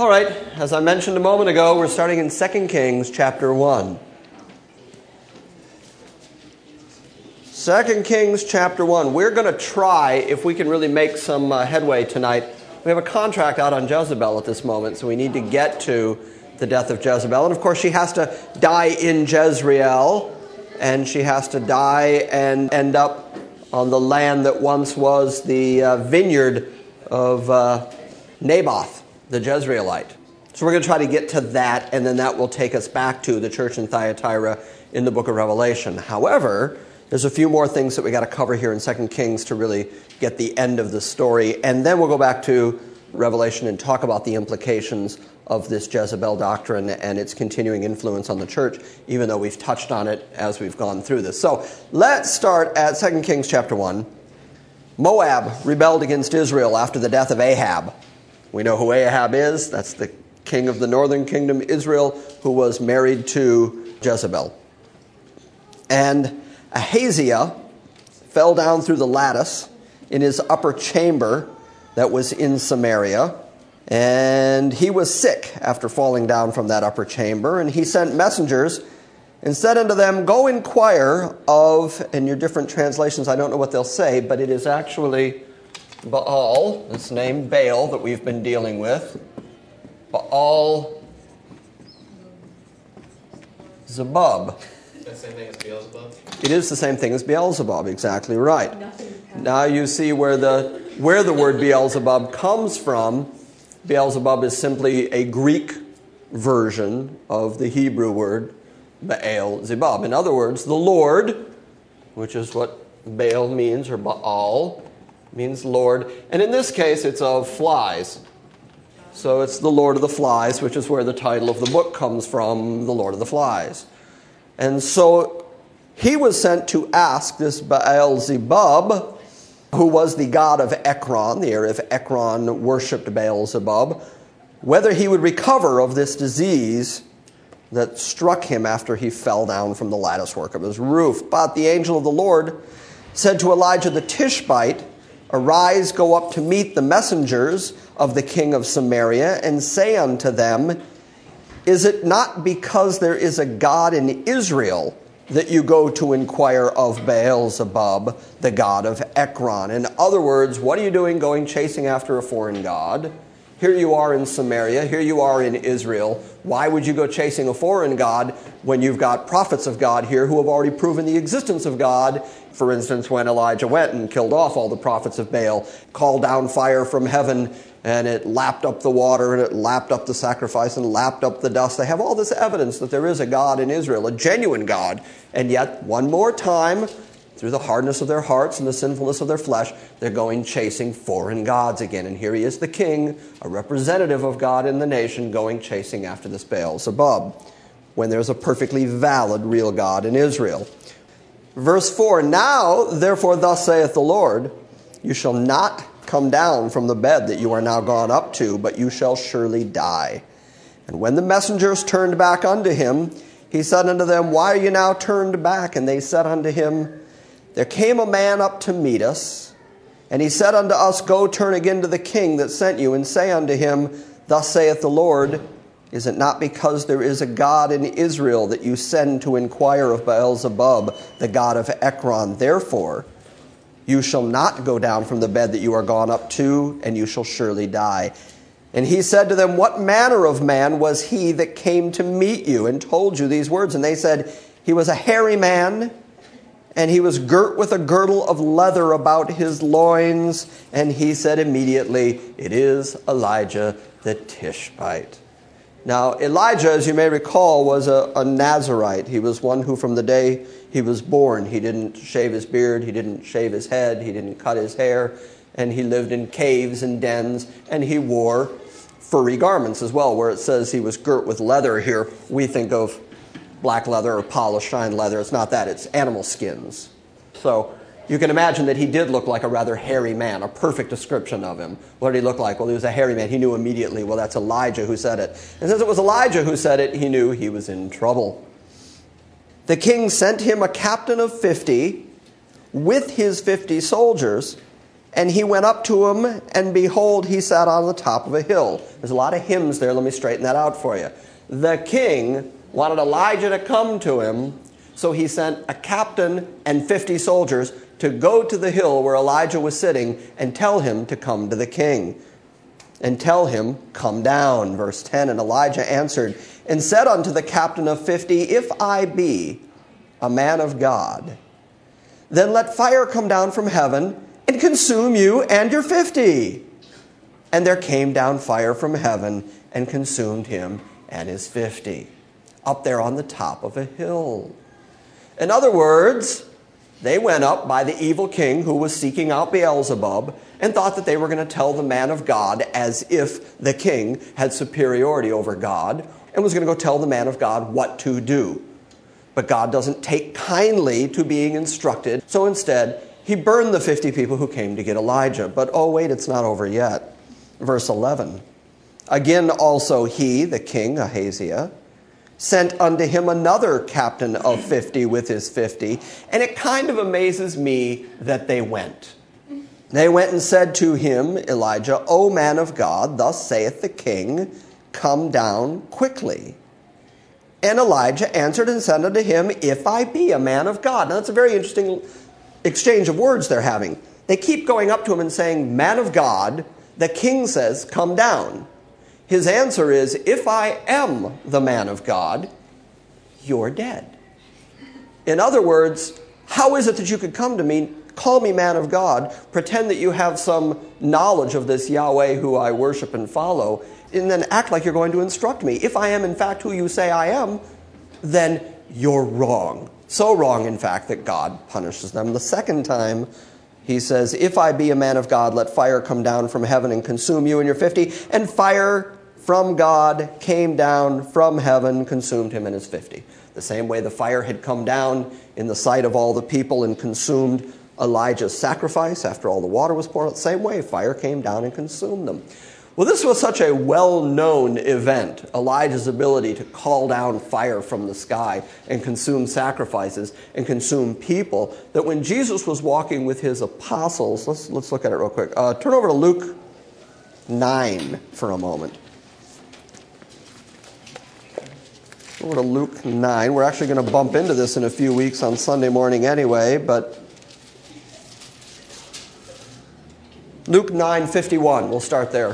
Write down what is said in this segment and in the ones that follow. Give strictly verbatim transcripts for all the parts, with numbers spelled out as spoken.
All right, as I mentioned a moment ago, we're starting in Second Kings chapter one. Second Kings chapter one. We're going to try if we can really make some uh, headway tonight. We have a contract out on Jezebel at this moment, so we need to get to the death of Jezebel. And of course, she has to die in Jezreel, and she has to die and end up on the land that once was the uh, vineyard of uh, Naboth, the Jezreelite. So we're going to try to get to that, and then that will take us back to the church in Thyatira in the book of Revelation. However, there's a few more things that we got to cover here in Second Kings to really get the end of the story, and then we'll go back to Revelation and talk about the implications of this Jezebel doctrine and its continuing influence on the church, even though we've touched on it as we've gone through this. So let's start at Second Kings chapter one. Moab rebelled against Israel after the death of Ahab. We know who Ahab is. That's the king of the northern kingdom, Israel, who was married to Jezebel. And Ahaziah fell down through the lattice in his upper chamber that was in Samaria, and he was sick after falling down from that upper chamber, and he sent messengers and said unto them, Go inquire of, in your different translations, I don't know what they'll say, but it is actually Baal, this name, Baal, that we've been dealing with. Baal Zebub. The same thing as Beelzebub? It is the same thing as Beelzebub, exactly right. Now you see where the where the word Beelzebub comes from. Beelzebub is simply a Greek version of the Hebrew word Baal Zebub. In other words, the Lord, which is what Baal means, or Baal, means Lord. And in this case, it's of flies. So it's the Lord of the Flies, which is where the title of the book comes from, the Lord of the Flies. And so he was sent to ask this Baal Zebub, who was the god of Ekron, the area of Ekron worshipped Baal Zebub, whether he would recover of this disease that struck him after he fell down from the latticework of his roof. But the angel of the Lord said to Elijah the Tishbite, Arise, go up to meet the messengers of the king of Samaria, and say unto them, Is it not because there is a God in Israel that you go to inquire of Baal-zebub, the god of Ekron? In other words, what are you doing going chasing after a foreign god? Here you are in Samaria, here you are in Israel. Why would you go chasing a foreign god when you've got prophets of God here who have already proven the existence of God? For instance, when Elijah went and killed off all the prophets of Baal, called down fire from heaven, and it lapped up the water, and it lapped up the sacrifice, and lapped up the dust. They have all this evidence that there is a God in Israel, a genuine God. And yet, one more time, through the hardness of their hearts and the sinfulness of their flesh, they're going chasing foreign gods again. And here he is, the king, a representative of God in the nation, going chasing after this Baal-zebub, when there's a perfectly valid, real God in Israel. Verse four, Now, therefore, thus saith the Lord, You shall not come down from the bed that you are now gone up to, but you shall surely die. And when the messengers turned back unto him, he said unto them, Why are you now turned back? And they said unto him, There came a man up to meet us, and he said unto us, Go turn again to the king that sent you, and say unto him, Thus saith the Lord, Is it not because there is a God in Israel that you send to inquire of Baal-zebub, the god of Ekron? Therefore, you shall not go down from the bed that you are gone up to, and you shall surely die. And he said to them, What manner of man was he that came to meet you and told you these words? And they said, He was a hairy man, and he was girt with a girdle of leather about his loins. And he said immediately, It is Elijah the Tishbite. Now, Elijah, as you may recall, was a, a Nazirite. He was one who from the day he was born, he didn't shave his beard, he didn't shave his head, he didn't cut his hair, and he lived in caves and dens, and he wore furry garments as well. Where it says he was girt with leather here, we think of black leather or polished shine leather. It's not that, it's animal skins. So you can imagine that he did look like a rather hairy man, a perfect description of him. What did he look like? Well, he was a hairy man. He knew immediately, well, that's Elijah who said it. And since it was Elijah who said it, he knew he was in trouble. The king sent him a captain of fifty with his fifty soldiers, And he went up to him, and behold, he sat on the top of a hill. There's a lot of hymns there. Let me straighten that out for you. The king wanted Elijah to come to him, so he sent a captain and fifty soldiers to go to the hill where Elijah was sitting and tell him to come to the king. And tell him, come down. Verse ten, and Elijah answered and said unto the captain of fifty, if I be a man of God, then let fire come down from heaven and consume you and your fifty. And there came down fire from heaven and consumed him and his fifty, up there on the top of a hill. In other words, they went up by the evil king who was seeking out Beelzebub and thought that they were going to tell the man of God as if the king had superiority over God and was going to go tell the man of God what to do. But God doesn't take kindly to being instructed, so instead he burned the fifty people who came to get Elijah. But oh wait, it's not over yet. Verse eleven. Again also he, the king, Ahaziah, sent unto him another captain of fifty with his fifty. And it kind of amazes me that they went. They went and said to him, Elijah, O man of God, thus saith the king, come down quickly. And Elijah answered and said unto him, if I be a man of God. Now that's a very interesting exchange of words they're having. They keep going up to him and saying, man of God. The king says, come down. His answer is, if I am the man of God, you're dead. In other words, how is it that you could come to me, call me man of God, pretend that you have some knowledge of this Yahweh who I worship and follow, and then act like you're going to instruct me? If I am in fact who you say I am, then you're wrong. So wrong, in fact, that God punishes them. The second time, he says, if I be a man of God, let fire come down from heaven and consume you and your fifty. And fire from God came down from heaven, consumed him and his fifty. The same way the fire had come down in the sight of all the people and consumed Elijah's sacrifice after all the water was poured out, the same way fire came down and consumed them. Well, this was such a well-known event, Elijah's ability to call down fire from the sky and consume sacrifices and consume people, that when Jesus was walking with his apostles, let's, let's look at it real quick. Uh, turn over to Luke nine for a moment. Over to Luke nine. We're actually going to bump into this in a few weeks on Sunday morning anyway, but Luke nine fifty-one, we'll start there.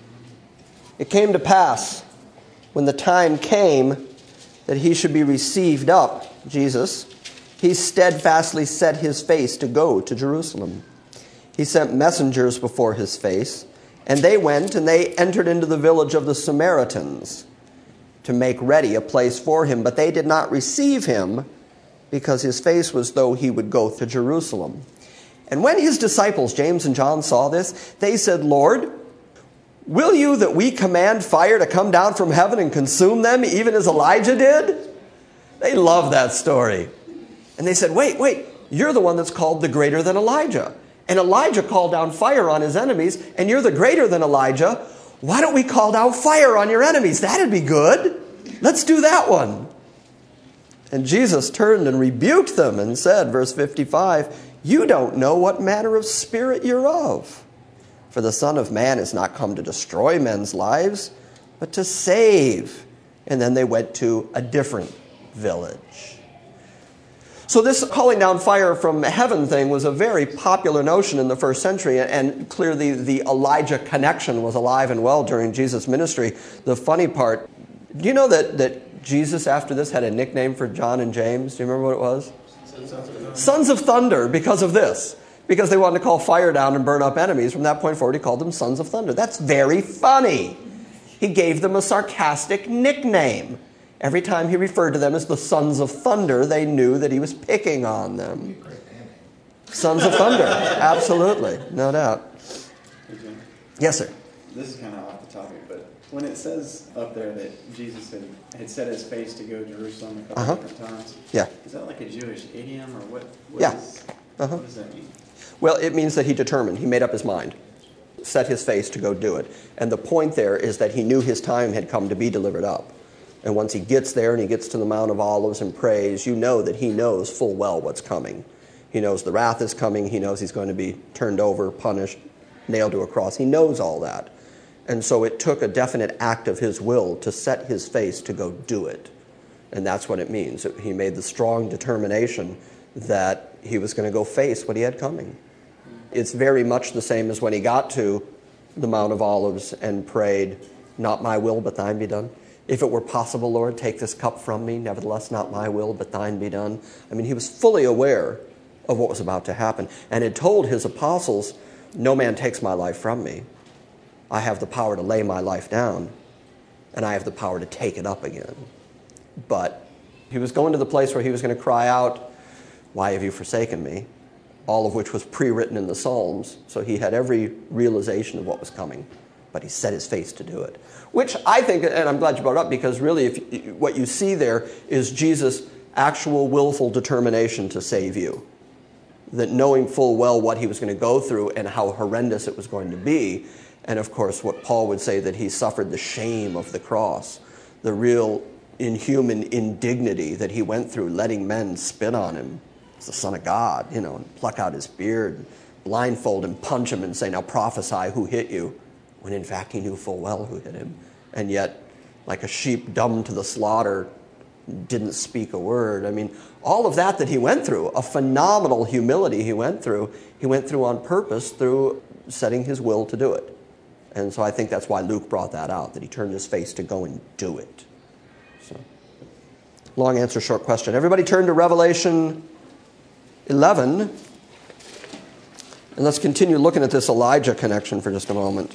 It came to pass, when the time came that he should be received up, Jesus, he steadfastly set his face to go to Jerusalem. He sent messengers before his face, and they went and they entered into the village of the Samaritans to make ready a place for him. But they did not receive him, because his face was though he would go to Jerusalem. And when his disciples, James and John, saw this, they said, Lord, will you that we command fire to come down from heaven and consume them, even as Elijah did? They love that story. And they said, wait, wait, you're the one that's called the greater than Elijah. And Elijah called down fire on his enemies, and you're the greater than Elijah. Why don't we call down fire on your enemies? That'd be good. Let's do that one. And Jesus turned and rebuked them and said, verse fifty-five, you don't know what manner of spirit you're of. For the Son of Man is not come to destroy men's lives, but to save. And then they went to a different village. So this calling down fire from heaven thing was a very popular notion in the first century, and clearly the Elijah connection was alive and well during Jesus' ministry. The funny part, do you know that, that Jesus after this had a nickname for John and James? Do you remember what it was? Sons of Thunder. Sons of Thunder, because of this. Because they wanted to call fire down and burn up enemies. From that point forward, he called them Sons of Thunder. That's very funny. He gave them a sarcastic nickname. Every time he referred to them as the Sons of Thunder, they knew that he was picking on them. Sons of Thunder. Absolutely. No doubt. Yes, sir. This is kind of off the topic, but when it says up there that Jesus had, had set his face to go to Jerusalem a couple uh-huh. different times, yeah. is that like a Jewish idiom, or what? what yeah. Is, uh-huh. What does that mean? Well, it means that he determined, he made up his mind, set his face to go do it. And the point there is that he knew his time had come to be delivered up. And once he gets there and he gets to the Mount of Olives and prays, you know that he knows full well what's coming. He knows the wrath is coming. He knows he's going to be turned over, punished, nailed to a cross. He knows all that. And so it took a definite act of his will to set his face to go do it. And that's what it means. He made the strong determination that he was going to go face what he had coming. It's very much the same as when he got to the Mount of Olives and prayed, "Not my will, but thine be done. If it were possible, Lord, take this cup from me. Nevertheless, not my will, but thine be done." I mean, he was fully aware of what was about to happen and had told his apostles, "No man takes my life from me. I have the power to lay my life down, and I have the power to take it up again." But he was going to the place where he was going to cry out, "Why have you forsaken me?" All of which was pre-written in the Psalms, so he had every realization of what was coming. But he set his face to do it. Which I think, and I'm glad you brought it up, because really if you, what you see there is Jesus' actual willful determination to save you. That knowing full well what he was going to go through and how horrendous it was going to be, and of course what Paul would say, that he suffered the shame of the cross, the real inhuman indignity that he went through, letting men spit on him as the Son of God, you know, and pluck out his beard, blindfold him, punch him and say, "Now prophesy who hit you," when in fact he knew full well who hit him. And yet, like a sheep dumb to the slaughter, didn't speak a word. I mean, all of that that he went through, a phenomenal humility he went through, he went through on purpose through setting his will to do it. And so I think that's why Luke brought that out, that he turned his face to go and do it. So, long answer, short question. Everybody turn to Revelation eleven. And let's continue looking at this Elijah connection for just a moment.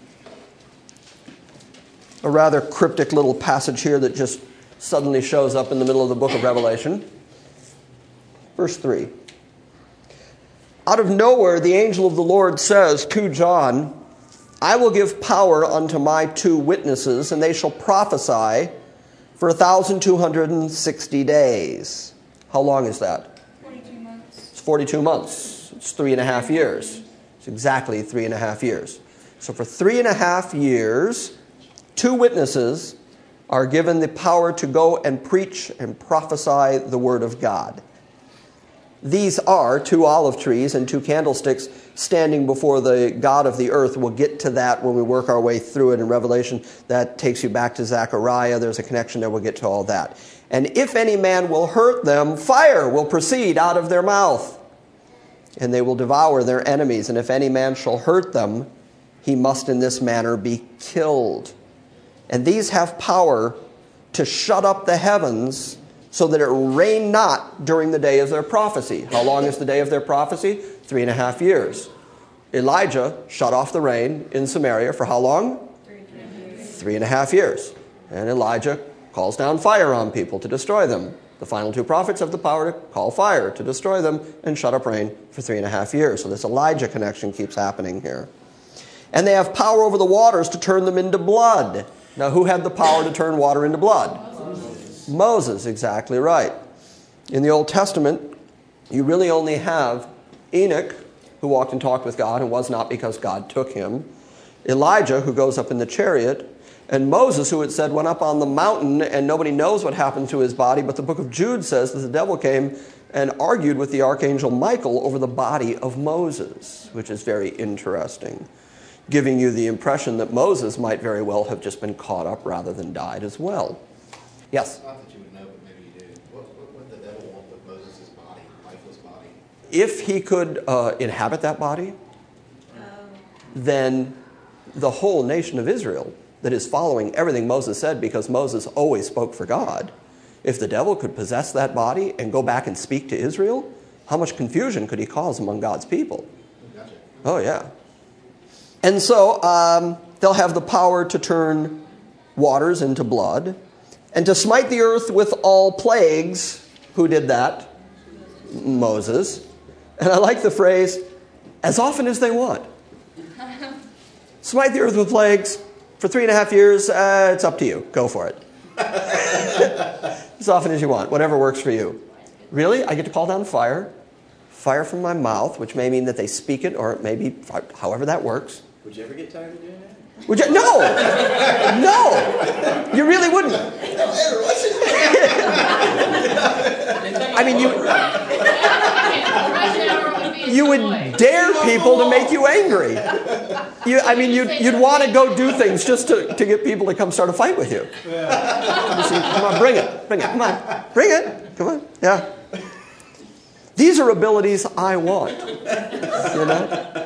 A rather cryptic little passage here that just suddenly shows up in the middle of the book of Revelation. Verse three. Out of nowhere, the angel of the Lord says to John, "I will give power unto my two witnesses, and they shall prophesy for one thousand two hundred sixty days. How long is that? forty-two months. It's forty-two months. It's three and a half years. It's exactly three and a half years. So for three and a half years, two witnesses are given the power to go and preach and prophesy the word of God. These are two olive trees and two candlesticks standing before the God of the earth. We'll get to that when we work our way through it in Revelation. That takes you back to Zechariah. There's a connection there. We'll get to all that. "And if any man will hurt them, fire will proceed out of their mouth, and they will devour their enemies. And if any man shall hurt them, he must in this manner be killed. And these have power to shut up the heavens, so that it rain not during the day of their prophecy." How long is the day of their prophecy? Three and a half years. Elijah shut off the rain in Samaria for how long? Three and a half years. Three and a half years. And Elijah calls down fire on people to destroy them. The final two prophets have the power to call fire to destroy them and shut up rain for three and a half years. So this Elijah connection keeps happening here. "And they have power over the waters to turn them into blood." Now, who had the power to turn water into blood? Moses. Moses, exactly right. In the Old Testament, you really only have Enoch, who walked and talked with God and was not because God took him, Elijah, who goes up in the chariot, and Moses, who it said went up on the mountain, and nobody knows what happened to his body, but the book of Jude says that the devil came and argued with the archangel Michael over the body of Moses, which is very interesting, giving you the impression that Moses might very well have just been caught up rather than died as well. Yes? Not that you would know, but maybe you do. What, what would the devil want with Moses' body, lifeless body? If he could uh, inhabit that body, Um, then the whole nation of Israel that is following everything Moses said, because Moses always spoke for God, if the devil could possess that body and go back and speak to Israel, how much confusion could he cause among God's people? Gotcha. Oh, yeah. And so um, they'll have the power to turn waters into blood and to smite the earth with all plagues. Who did that? Moses. And I like the phrase, as often as they want. Smite the earth with plagues for three and a half years. Uh, it's up to you. Go for it. As often as you want. Whatever works for you. Really? I get to call down fire. Fire from my mouth, which may mean that they speak it, or it may be however that works. Would you ever get tired of doing that? Would you? No! No! You really wouldn't. I mean, you... people to make you angry. You, I mean, you'd, you'd want to go do things just to, to get people to come start a fight with you. Come on, bring it. Bring it. Come on. Bring it. Come on. Yeah. These are abilities I want. You know?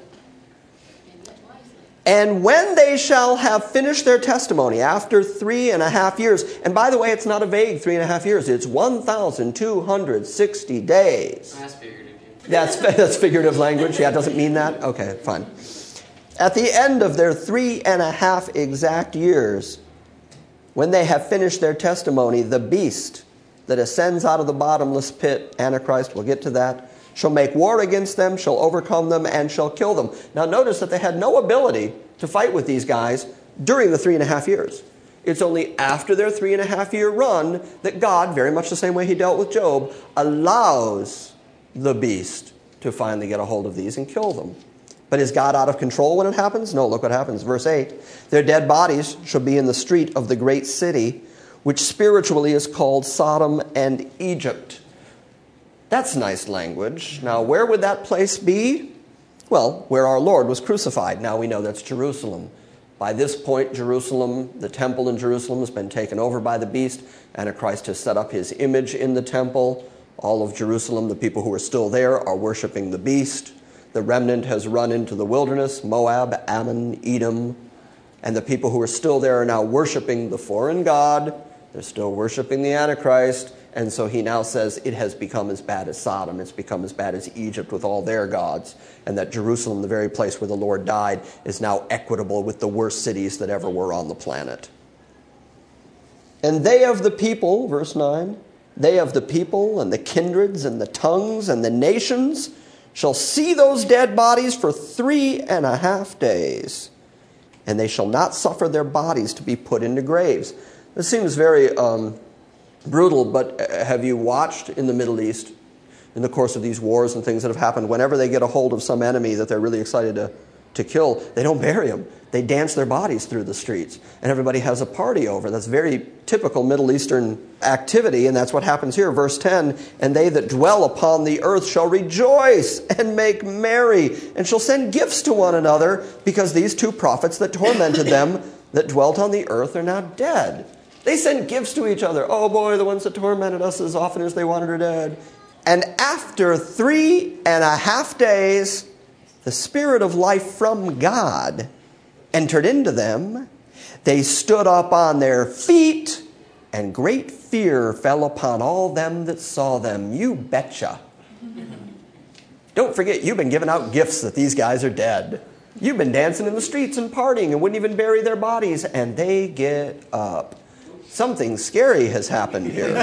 And when they shall have finished their testimony after three and a half years, and by the way, it's not a vague three and a half years, it's one thousand two hundred sixty days. That's figurative. That's, that's figurative language. Yeah, it doesn't mean that? Okay, fine. At the end of their three and a half exact years, when they have finished their testimony, the beast that ascends out of the bottomless pit, Antichrist, we'll get to that, shall make war against them, shall overcome them, and shall kill them. Now notice that they had no ability to fight with these guys during the three and a half years. It's only after their three and a half year run that God, very much the same way he dealt with Job, allows the beast to finally get a hold of these and kill them. But is God out of control when it happens? No, look what happens. Verse eight, their dead bodies shall be in the street of the great city, which spiritually is called Sodom and Egypt. That's nice language. Now, where would that place be? Well, where our Lord was crucified. Now we know that's Jerusalem. By this point, Jerusalem, the temple in Jerusalem, has been taken over by the beast. Antichrist has set up his image in the temple. All of Jerusalem, the people who are still there, are worshiping the beast. The remnant has run into the wilderness, Moab, Ammon, Edom. And the people who are still there are now worshiping the foreign god. They're still worshiping the Antichrist. And so he now says it has become as bad as Sodom. It's become as bad as Egypt with all their gods. And that Jerusalem, the very place where the Lord died, is now equitable with the worst cities that ever were on the planet. And they of the people, verse nine, they of the people and the kindreds and the tongues and the nations shall see those dead bodies for three and a half days. And they shall not suffer their bodies to be put into graves. This seems very um, brutal, but have you watched in the Middle East, in the course of these wars and things that have happened, whenever they get a hold of some enemy that they're really excited to, to kill, they don't bury them. They dance their bodies through the streets, and everybody has a party over. That's very typical Middle Eastern activity, and that's what happens here. Verse ten, and they that dwell upon the earth shall rejoice and make merry, and shall send gifts to one another, because these two prophets that tormented them that dwelt on the earth are now dead. They send gifts to each other. Oh boy, the ones that tormented us as often as they wanted her dead. And after three and a half days, the Spirit of life from God entered into them. They stood up on their feet, and great fear fell upon all them that saw them. You betcha. Don't forget, you've been giving out gifts that these guys are dead. You've been dancing in the streets and partying and wouldn't even bury their bodies, and they get up. Something scary has happened here.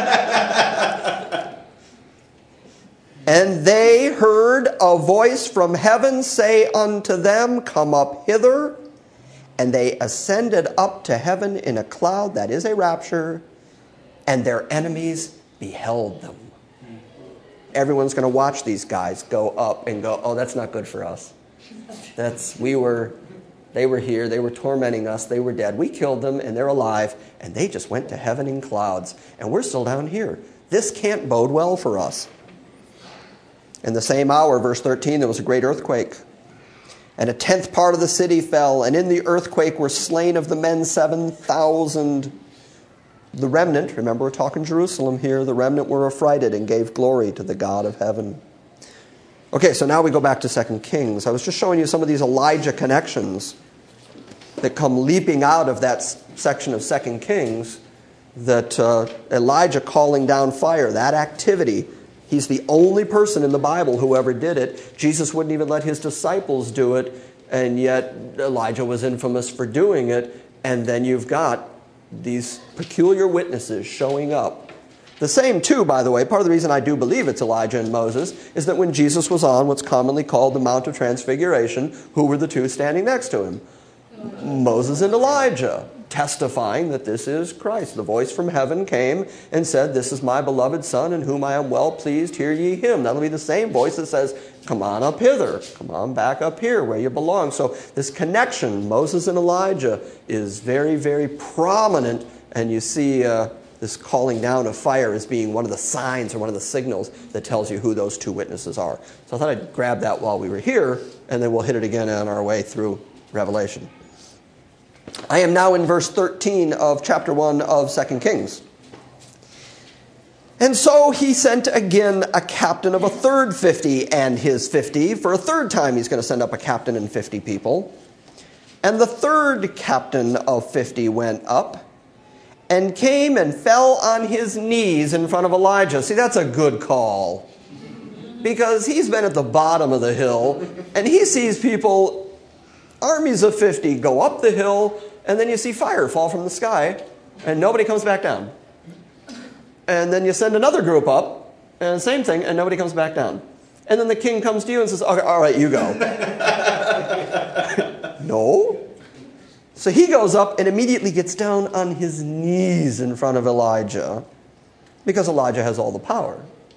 And they heard a voice from heaven say unto them, come up hither. And they ascended up to heaven in a cloud, that is a rapture, and their enemies beheld them. Everyone's going to watch these guys go up and go, oh, that's not good for us. That's, we were, they were here, they were tormenting us, they were dead. We killed them, and they're alive, and they just went to heaven in clouds, and we're still down here. This can't bode well for us. In the same hour, verse thirteen, there was a great earthquake. And a tenth part of the city fell, and in the earthquake were slain of the men seven thousand. The remnant, remember we're talking Jerusalem here, the remnant were affrighted and gave glory to the God of heaven. Okay, so now we go back to Second Kings. I was just showing you some of these Elijah connections that come leaping out of that section of Second Kings, that uh, Elijah calling down fire, that activity. He's the only person in the Bible who ever did it. Jesus wouldn't even let his disciples do it, and yet Elijah was infamous for doing it. And then you've got these peculiar witnesses showing up. The same, too, by the way, part of the reason I do believe it's Elijah and Moses is that when Jesus was on what's commonly called the Mount of Transfiguration, who were the two standing next to him? Moses and Elijah, testifying that this is Christ. The voice from heaven came and said, this is my beloved Son in whom I am well pleased, hear ye him. That'll be the same voice that says, come on up hither, come on back up here where you belong. So this connection, Moses and Elijah, is very, very prominent. And you see uh, this calling down of fire as being one of the signs or one of the signals that tells you who those two witnesses are. So I thought I'd grab that while we were here, and then we'll hit it again on our way through Revelation. I am now in verse thirteen of chapter one of Second Kings. And so he sent again a captain of a third fifty and his fifty. For a third time he's going to send up a captain and fifty people. And the third captain of fifty went up and came and fell on his knees in front of Elijah. See, that's a good call. Because he's been at the bottom of the hill, and he sees people, armies of fifty, go up the hill, and then you see fire fall from the sky, and nobody comes back down. And then you send another group up, and same thing, and nobody comes back down. And then the king comes to you and says, okay, all right, you go. No. So he goes up and immediately gets down on his knees in front of Elijah, because Elijah has all the power.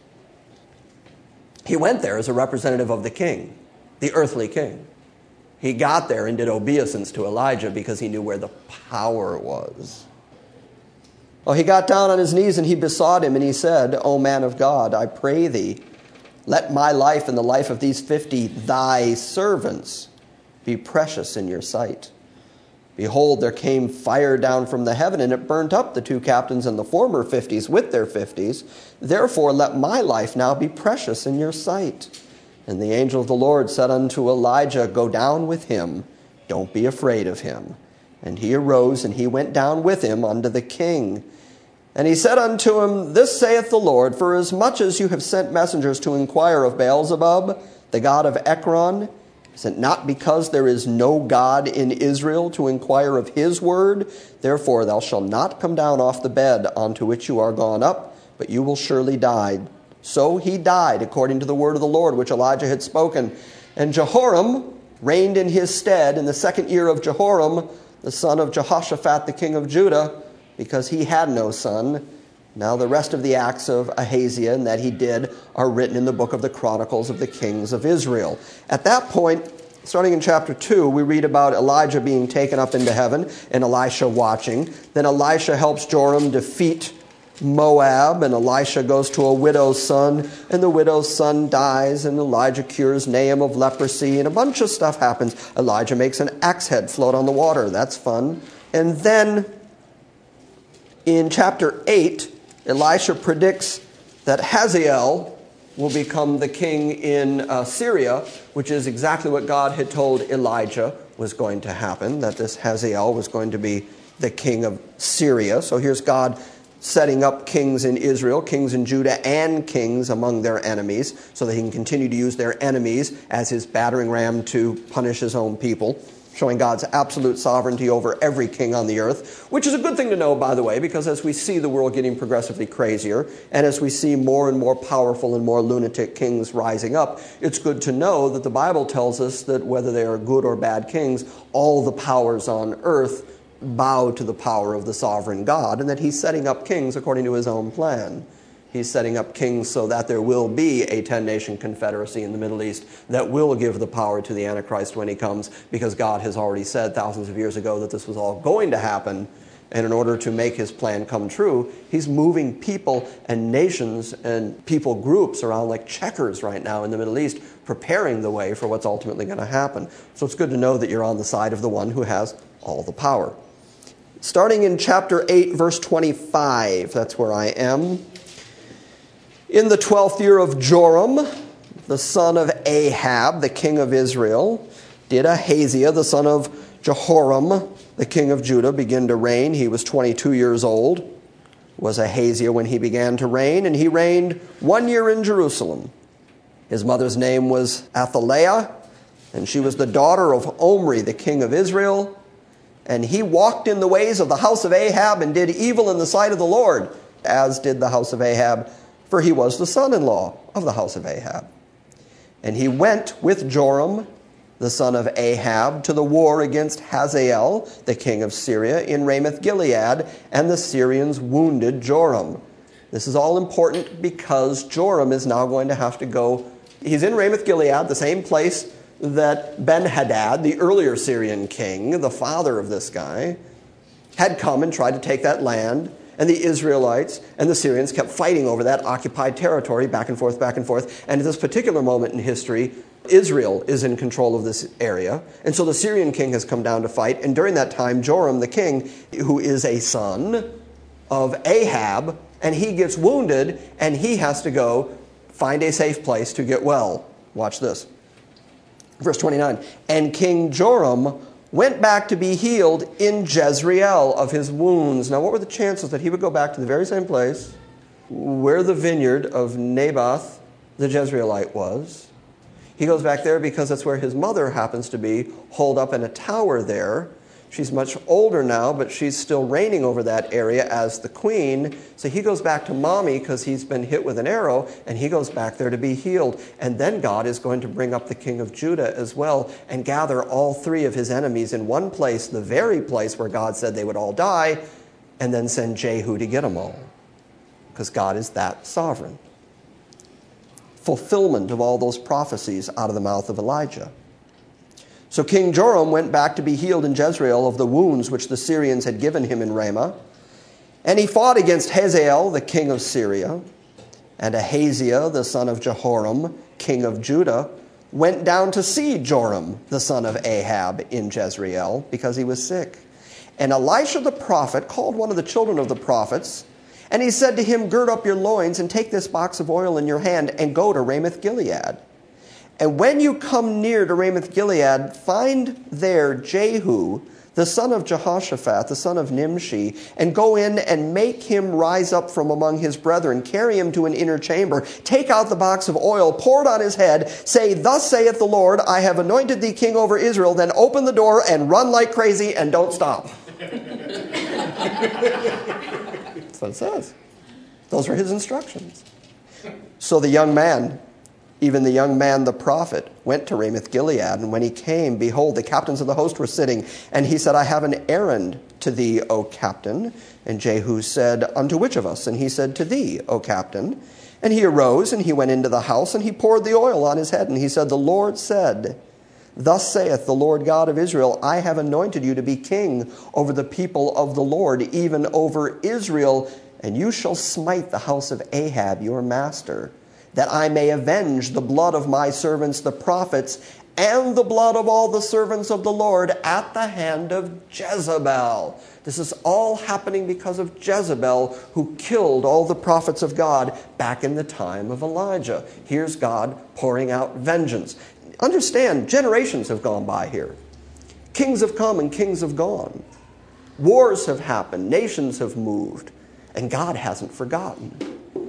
He went there as a representative of the king, the earthly king. He got there and did obeisance to Elijah because he knew where the power was. Well, he got down on his knees and he besought him and he said, O man of God, I pray thee, let my life and the life of these fifty thy servants be precious in your sight. Behold, there came fire down from the heaven, and it burnt up the two captains and the former fifties with their fifties. Therefore, let my life now be precious in your sight. And the angel of the Lord said unto Elijah, Go down with him, don't be afraid of him. And he arose, and he went down with him unto the king. And he said unto him, This saith the Lord, For as much as you have sent messengers to inquire of Beelzebub, the god of Ekron, is it not because there is no God in Israel to inquire of his word? Therefore thou shalt not come down off the bed unto which you are gone up, but you will surely die. So he died according to the word of the Lord, which Elijah had spoken. And Jehoram reigned in his stead in the second year of Jehoram, the son of Jehoshaphat, the king of Judah, because he had no son. Now the rest of the acts of Ahaziah and that he did are written in the book of the Chronicles of the Kings of Israel. At that point, starting in chapter two, we read about Elijah being taken up into heaven and Elisha watching. Then Elisha helps Joram defeat Moab, and Elisha goes to a widow's son, and the widow's son dies, and Elijah cures Nahum of leprosy, and a bunch of stuff happens. Elijah makes an axe head float on the water. That's fun. And then in chapter eight, Elisha predicts that Hazael will become the king in uh, Syria, which is exactly what God had told Elijah was going to happen, that this Hazael was going to be the king of Syria. So here's God setting up kings in Israel, kings in Judah, and kings among their enemies, so that he can continue to use their enemies as his battering ram to punish his own people, showing God's absolute sovereignty over every king on the earth, which is a good thing to know, by the way, because as we see the world getting progressively crazier, and as we see more and more powerful and more lunatic kings rising up, it's good to know that the Bible tells us that whether they are good or bad kings, all the powers on earth bow to the power of the sovereign God, and that he's setting up kings according to his own plan. He's setting up kings so that there will be a ten-nation confederacy in the Middle East that will give the power to the Antichrist when he comes, because God has already said thousands of years ago that this was all going to happen. And in order to make his plan come true, he's moving people and nations and people groups around like checkers right now in the Middle East, preparing the way for what's ultimately going to happen. So it's good to know that you're on the side of the one who has all the power. Starting in chapter eight, verse twenty-five, that's where I am. In the twelfth year of Joram, the son of Ahab, the king of Israel, did Ahaziah, the son of Jehoram, the king of Judah, begin to reign. He was twenty-two years old, was Ahaziah when he began to reign, and he reigned one year in Jerusalem. His mother's name was Athaliah, and she was the daughter of Omri, the king of Israel. And he walked in the ways of the house of Ahab and did evil in the sight of the Lord, as did the house of Ahab, for he was the son-in-law of the house of Ahab. And he went with Joram, the son of Ahab, to the war against Hazael, the king of Syria, in Ramoth-Gilead, and the Syrians wounded Joram. This is all important because Joram is now going to have to go. He's in Ramoth-Gilead, the same place that Ben-Hadad, the earlier Syrian king, the father of this guy, had come and tried to take that land. And the Israelites and the Syrians kept fighting over that occupied territory, back and forth, back and forth. And at this particular moment in history, Israel is in control of this area. And so the Syrian king has come down to fight. And during that time, Joram the king, who is a son of Ahab, and he gets wounded, and he has to go find a safe place to get well. Watch this. Verse twenty-nine. And King Joram went back to be healed in Jezreel of his wounds. Now, what were the chances that he would go back to the very same place where the vineyard of Naboth the Jezreelite was? He goes back there because that's where his mother happens to be, holed up in a tower there. She's much older now, but she's still reigning over that area as the queen. So he goes back to mommy because he's been hit with an arrow, and he goes back there to be healed. And then God is going to bring up the king of Judah as well and gather all three of his enemies in one place, the very place where God said they would all die, and then send Jehu to get them all. Because God is that sovereign. Fulfillment of all those prophecies out of the mouth of Elijah. So King Joram went back to be healed in Jezreel of the wounds which the Syrians had given him in Ramah. And he fought against Hazael, the king of Syria, and Ahaziah, the son of Jehoram, king of Judah, went down to see Joram, the son of Ahab, in Jezreel, because he was sick. And Elisha the prophet called one of the children of the prophets, and he said to him, "Gird up your loins and take this box of oil in your hand and go to Ramoth-Gilead. And when you come near to Ramoth-Gilead, find there Jehu, the son of Jehoshaphat, the son of Nimshi, and go in and make him rise up from among his brethren. Carry him to an inner chamber. Take out the box of oil, pour it on his head. Say, 'Thus saith the Lord, I have anointed thee king over Israel.' Then open the door and run like crazy and don't stop." That's what it says. Those were his instructions. So the young man, even the young man, the prophet, went to Ramoth-Gilead, and when he came, behold, the captains of the host were sitting. And he said, "I have an errand to thee, O captain." And Jehu said, "Unto which of us?" And he said, "To thee, O captain." And he arose, and he went into the house, and he poured the oil on his head. And he said, "The Lord said, Thus saith the Lord God of Israel, I have anointed you to be king over the people of the Lord, even over Israel, and you shall smite the house of Ahab, your master, that I may avenge the blood of my servants the prophets and the blood of all the servants of the Lord at the hand of Jezebel." This is all happening because of Jezebel, who killed all the prophets of God back in the time of Elijah. Here's God pouring out vengeance. Understand, generations have gone by here. Kings have come and kings have gone. Wars have happened. Nations have moved. And God hasn't forgotten.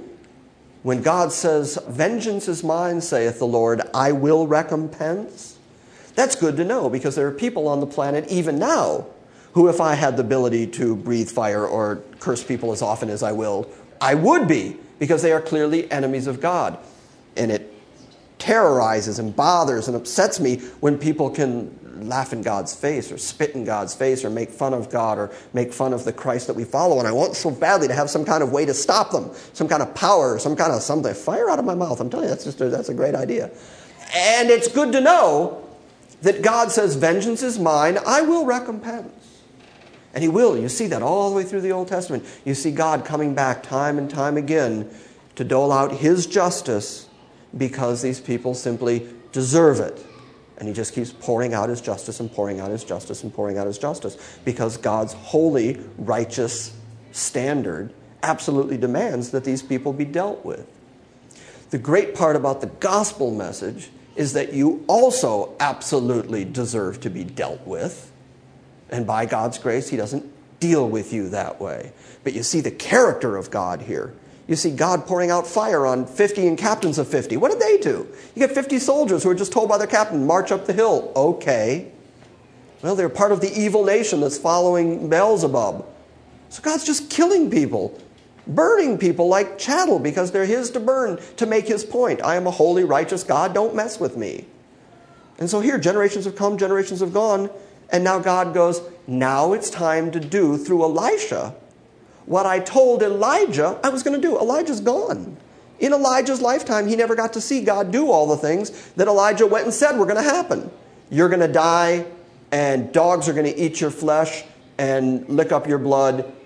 When God says, "Vengeance is mine, saith the Lord, I will recompense," that's good to know, because there are people on the planet even now who, if I had the ability to breathe fire or curse people as often as I will, I would be, because they are clearly enemies of God. And it terrorizes and bothers and upsets me when people can laugh in God's face or spit in God's face or make fun of God or make fun of the Christ that we follow. And I want so badly to have some kind of way to stop them, some kind of power, some kind of something. Fire out of my mouth. I'm telling you, that's just a, that's a great idea. And it's good to know that God says, "Vengeance is mine, I will recompense." And he will. You see that all the way through the Old Testament. You see God coming back time and time again to dole out his justice, because these people simply deserve it. And he just keeps pouring out his justice and pouring out his justice and pouring out his justice, because God's holy, righteous standard absolutely demands that these people be dealt with. The great part about the gospel message is that you also absolutely deserve to be dealt with. And by God's grace, he doesn't deal with you that way. But you see the character of God here. You see God pouring out fire on fifty and captains of fifty. What did they do? You get fifty soldiers who are just told by their captain, "March up the hill." Okay. Well, they're part of the evil nation that's following Beelzebub. So God's just killing people, burning people like chattel, because they're his to burn, to make his point. I am a holy, righteous God. Don't mess with me. And so here, generations have come, generations have gone, and now God goes, now it's time to do through Elisha what I told Elijah I was going to do. Elijah's gone. In Elijah's lifetime, he never got to see God do all the things that Elijah went and said were going to happen. You're going to die, and dogs are going to eat your flesh and lick up your blood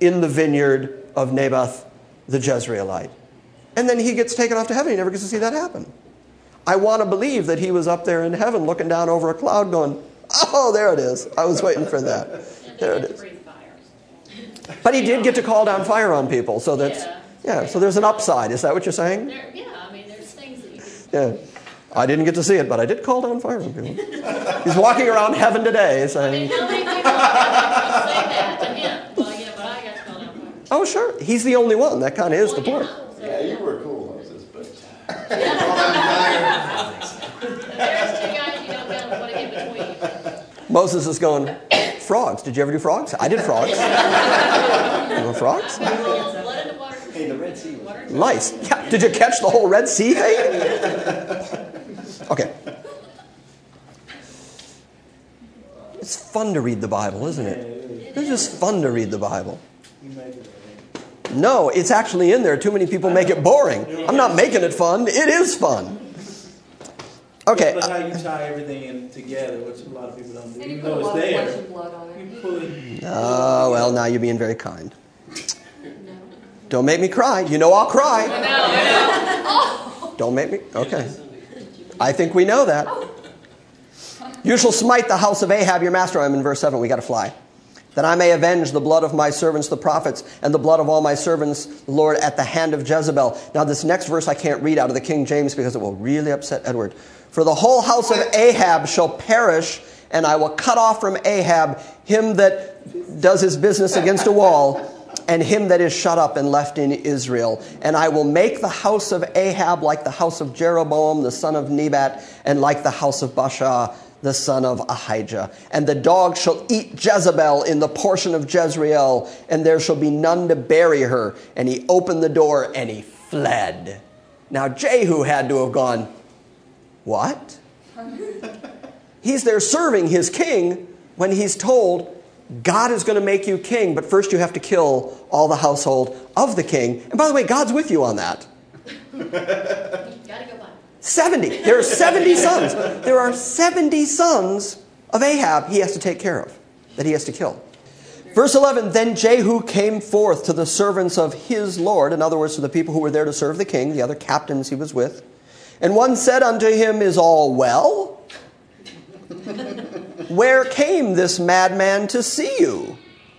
in the vineyard of Naboth the Jezreelite. And then he gets taken off to heaven. He never gets to see that happen. I want to believe that he was up there in heaven looking down over a cloud going, oh, there it is. I was waiting for that. There it is. But he did get to call down fire on people. So that's, yeah, yeah so there's an upside. Is that what you're saying? There, yeah, I mean, there's things that you can... Yeah. I didn't get to see it, but I did call down fire on people. He's walking around heaven today saying... I mean, how many people have say that to him? Well, yeah, but I got to call down fire. Oh, sure. He's the only one. That kind of is Well, the point. yeah, so- Yeah, you were cool, Moses, but There's two guys you don't know what to get between. Moses is going, frogs. Did you ever do frogs? I did frogs. You know frogs? Blood in the water. Hey, the Red Sea was... Water. Lice. Yeah. Did you catch the whole Red Sea thing? Okay. It's fun to read the Bible, isn't it? It's just fun to read the Bible. No, it's actually in there. Too many people make it boring. I'm not making it fun. It is fun. Okay. But how you tie everything in together, which a lot of people don't do. And you Even put a though lot it's of flesh there, and blood on you it. pull it. Oh, well, now you're being very kind. No. Don't make me cry. You know I'll cry. I know, I know. Don't make me. Okay. I think we know that. You shall smite the house of Ahab, your master. I'm in verse seven. We got to fly. That I may avenge the blood of my servants, the prophets, and the blood of all my servants, the Lord, at the hand of Jezebel. Now, this next verse I can't read out of the King James because it will really upset Edward. For the whole house of Ahab shall perish, and I will cut off from Ahab him that does his business against a wall, and him that is shut up and left in Israel. And I will make the house of Ahab like the house of Jeroboam, the son of Nebat, and like the house of Baasha, the son of Ahijah. And the dog shall eat Jezebel in the portion of Jezreel, and there shall be none to bury her. And he opened the door, and he fled. Now Jehu had to have gone, what? He's there serving his king when he's told, God is going to make you king, but first you have to kill all the household of the king. And by the way, God's with you on that. You gotta go by. seventy. There are seventy sons. There are seventy sons of Ahab he has to take care of, that he has to kill. Verse eleven, then Jehu came forth to the servants of his Lord, in other words, to the people who were there to serve the king, the other captains he was with. And one said unto him, is all well? Where came this madman to see you?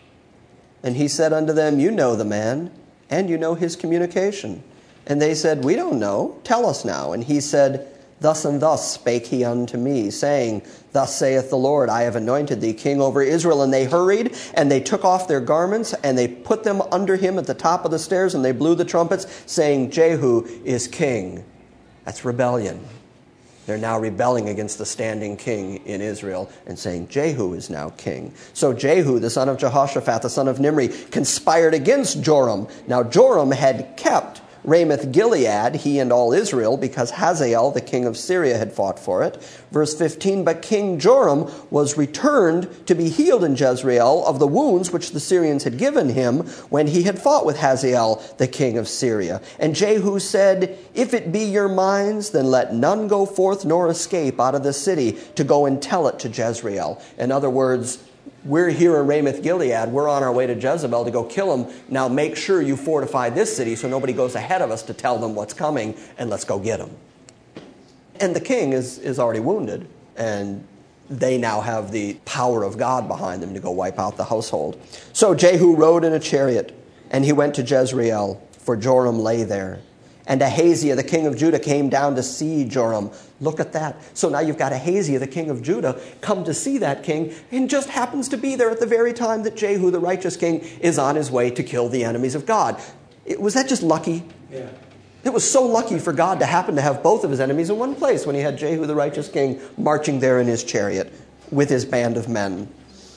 And he said unto them, you know the man, and you know his communication. And they said, we don't know. Tell us now. And he said, thus and thus spake he unto me, saying, thus saith the Lord, I have anointed thee king over Israel. And they hurried, and they took off their garments, and they put them under him at the top of the stairs, and they blew the trumpets, saying, Jehu is king. That's rebellion. They're now rebelling against the standing king in Israel and saying, Jehu is now king. So Jehu, the son of Jehoshaphat, the son of Nimri, conspired against Joram. Now Joram had kept Ramoth-Gilead, he and all Israel, because Hazael, the king of Syria, had fought for it. Verse fifteen, but King Joram was returned to be healed in Jezreel of the wounds which the Syrians had given him when he had fought with Hazael, the king of Syria. And Jehu said, if it be your minds, then let none go forth nor escape out of the city to go and tell it to Jezreel. In other words, we're here in Ramoth-Gilead. We're on our way to Jezebel to go kill him. Now make sure you fortify this city so nobody goes ahead of us to tell them what's coming, and let's go get him. And the king is, is already wounded, and they now have the power of God behind them to go wipe out the household. So Jehu rode in a chariot, and he went to Jezreel, for Joram lay there. And Ahaziah, the king of Judah, came down to see Joram. Look at that. So now you've got Ahaziah, the king of Judah, come to see that king, and just happens to be there at the very time that Jehu, the righteous king, is on his way to kill the enemies of God. It, was that just lucky? Yeah. It was so lucky for God to happen to have both of his enemies in one place when he had Jehu, the righteous king, marching there in his chariot with his band of men.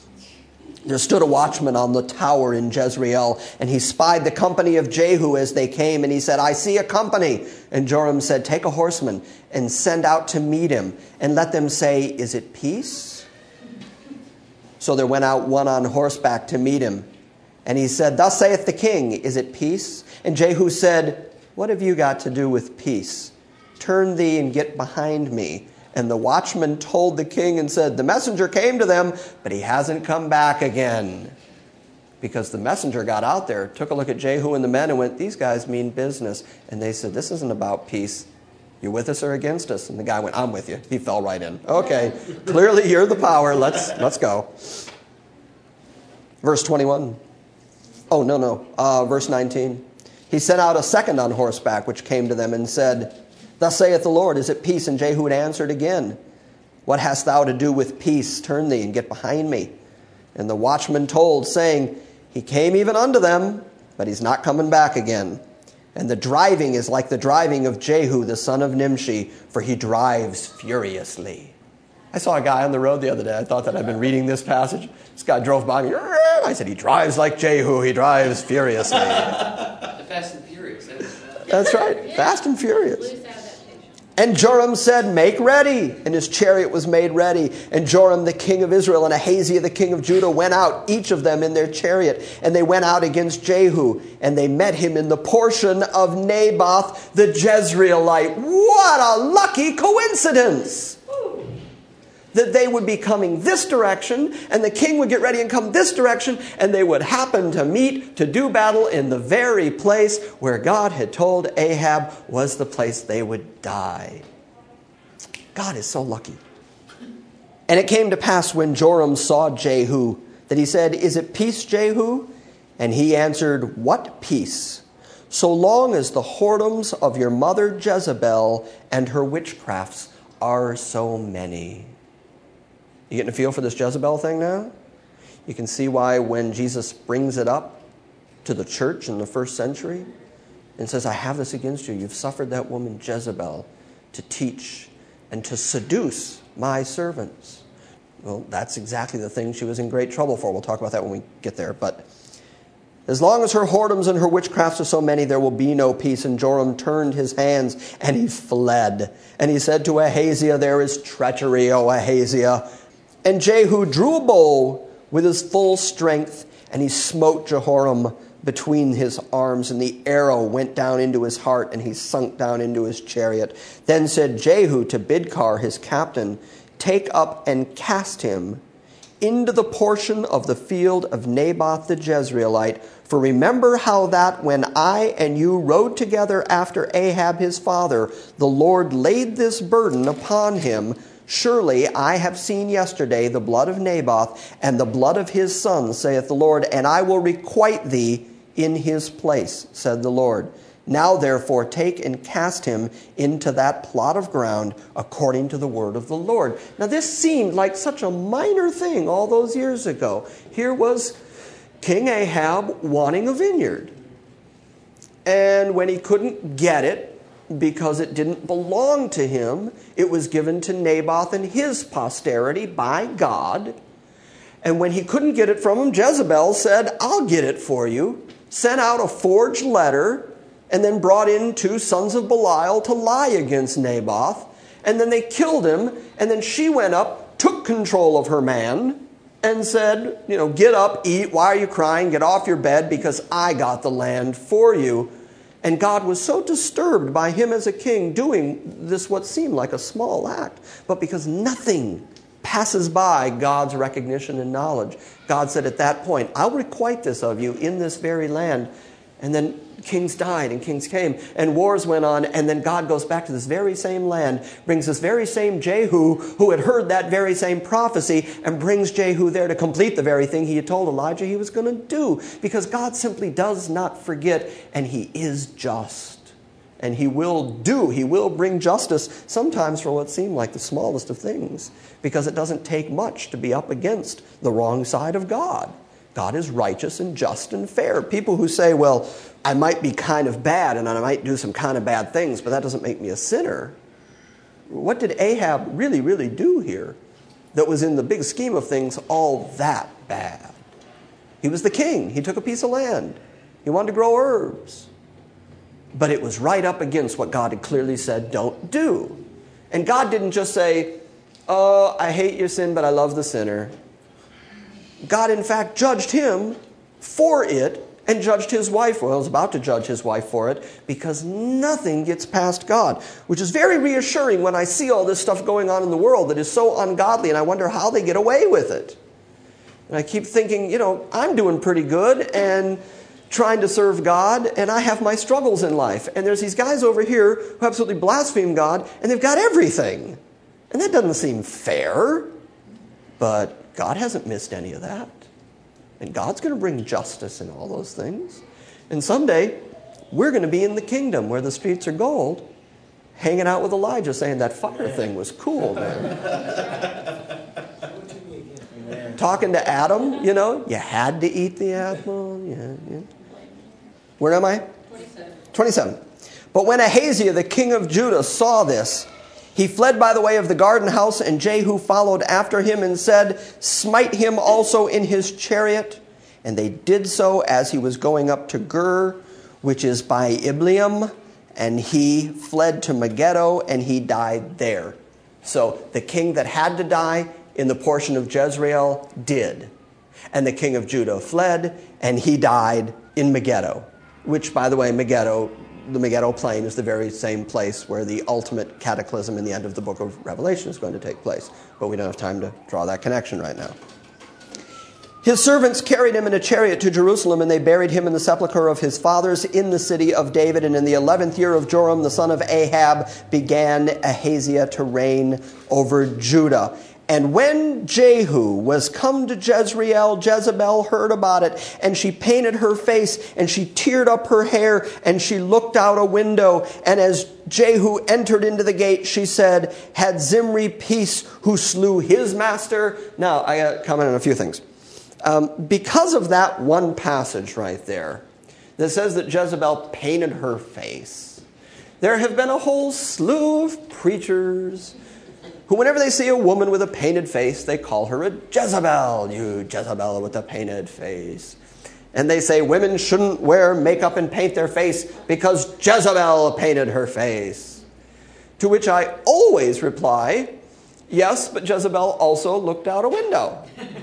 There stood a watchman on the tower in Jezreel, and he spied the company of Jehu as they came, and he said, I see a company. And Joram said, take a horseman and send out to meet him, and let them say, is it peace? So there went out one on horseback to meet him. And he said, thus saith the king, is it peace? And Jehu said, what have you got to do with peace? Turn thee and get behind me. And the watchman told the king and said, the messenger came to them, but he hasn't come back again. because the messenger got out there, took a look at Jehu and the men and went, these guys mean business. And they said, this isn't about peace. You with us or against us? And the guy went, I'm with you. He fell right in. Okay, clearly you're the power. Let's, let's go. Verse twenty-one. Oh, no, no. Uh, verse nineteen. He sent out a second on horseback, which came to them and said, thus saith the Lord, is it peace? And Jehu had answered again, what hast thou to do with peace? Turn thee and get behind me. And the watchman told, saying, he came even unto them, but he's not coming back again. And the driving is like the driving of Jehu, the son of Nimshi, for he drives furiously. I saw a guy on the road the other day. I thought that I'd been reading this passage. This guy drove by me. I said, he drives like Jehu. He drives furiously. The Fast and Furious. That is fast. That's right. Yeah. Fast and furious. Loose adaptation. And Joram said, make ready. And his chariot was made ready. And Joram the king of Israel and Ahaziah the king of Judah went out, each of them in their chariot. And they went out against Jehu. And they met him in the portion of Naboth the Jezreelite. What a lucky coincidence! That they would be coming this direction, and the king would get ready and come this direction, and they would happen to meet to do battle in the very place where God had told Ahab was the place they would die. God is so lucky. And it came to pass when Joram saw Jehu that he said, is it peace, Jehu? And he answered, what peace? So long as the whoredoms of your mother Jezebel and her witchcrafts are so many. You getting a feel for this Jezebel thing now? You can see why when Jesus brings it up to the church in the first century and says, I have this against you. You've suffered that woman Jezebel to teach and to seduce my servants. Well, that's exactly the thing she was in great trouble for. We'll talk about that when we get there. But as long as her whoredoms and her witchcrafts are so many, there will be no peace. And Joram turned his hands and he fled. And he said to Ahaziah, there is treachery, O Ahaziah. And Jehu drew a bow with his full strength, and he smote Jehoram between his arms, and the arrow went down into his heart, and he sunk down into his chariot. Then said Jehu to Bidkar, his captain, take up and cast him into the portion of the field of Naboth the Jezreelite. For remember how that when I and you rode together after Ahab his father, the Lord laid this burden upon him. Surely I have seen yesterday the blood of Naboth and the blood of his sons, saith the Lord, and I will requite thee in his place, said the Lord. Now therefore take and cast him into that plot of ground according to the word of the Lord. Now this seemed like such a minor thing all those years ago. Here was King Ahab wanting a vineyard. And when he couldn't get it, because it didn't belong to him, it was given to Naboth and his posterity by God. And when he couldn't get it from him, Jezebel said, I'll get it for you. Sent out a forged letter and then brought in two sons of Belial to lie against Naboth. And then they killed him. And then she went up, took control of her man and said, you know, get up, eat. Why are you crying? Get off your bed because I got the land for you. And God was so disturbed by him as a king doing this what seemed like a small act. But because nothing passes by God's recognition and knowledge, God said at that point, I'll requite this of you in this very land. And then kings died and kings came and wars went on. And then God goes back to this very same land, brings this very same Jehu who had heard that very same prophecy and brings Jehu there to complete the very thing he had told Elijah he was going to do. Because God simply does not forget, and he is just. And he will do, he will bring justice sometimes for what seem like the smallest of things. Because it doesn't take much to be up against the wrong side of God. God is righteous and just and fair. People who say, well, I might be kind of bad and I might do some kind of bad things, but that doesn't make me a sinner. What did Ahab really, really do here that was in the big scheme of things all that bad? He was the king. He took a piece of land. He wanted to grow herbs. But it was right up against what God had clearly said, don't do. And God didn't just say, oh, I hate your sin, but I love the sinner. God, in fact, judged him for it and judged his wife. Well, he was about to judge his wife for it because nothing gets past God, which is very reassuring when I see all this stuff going on in the world that is so ungodly, and I wonder how they get away with it. And I keep thinking, you know, I'm doing pretty good and trying to serve God, and I have my struggles in life. And there's these guys over here who absolutely blaspheme God, and they've got everything. And that doesn't seem fair. But God hasn't missed any of that. And God's going to bring justice in all those things. And someday, we're going to be in the kingdom where the streets are gold, hanging out with Elijah saying that fire thing was cool, man. Talking to Adam, you know, you had to eat the apple. Yeah, yeah. Where am I? Twenty-seven. twenty-seven. But when Ahaziah, the king of Judah, saw this, he fled by the way of the garden house, and Jehu followed after him and said, smite him also in his chariot. And they did so as he was going up to Gur, which is by Ibleam, and he fled to Megiddo, and he died there. So the king that had to die in the portion of Jezreel did. And the king of Judah fled, and he died in Megiddo, which, by the way, Megiddo, the Megiddo plain is the very same place where the ultimate cataclysm in the end of the book of Revelation is going to take place. But we don't have time to draw that connection right now. His servants carried him in a chariot to Jerusalem, and they buried him in the sepulchre of his fathers in the city of David. And in the eleventh year of Joram, the son of Ahab, began Ahaziah to reign over Judah. And when Jehu was come to Jezreel, Jezebel heard about it, and she painted her face, and she teared up her hair, and she looked out a window. And as Jehu entered into the gate, she said, had Zimri peace who slew his master? Now, I got to comment on a few things. Um, because of that one passage right there that says that Jezebel painted her face, there have been a whole slew of preachers who, whenever they see a woman with a painted face, they call her a Jezebel. You Jezebel with a painted face. And they say women shouldn't wear makeup and paint their face because Jezebel painted her face. To which I always reply, yes, but Jezebel also looked out a window.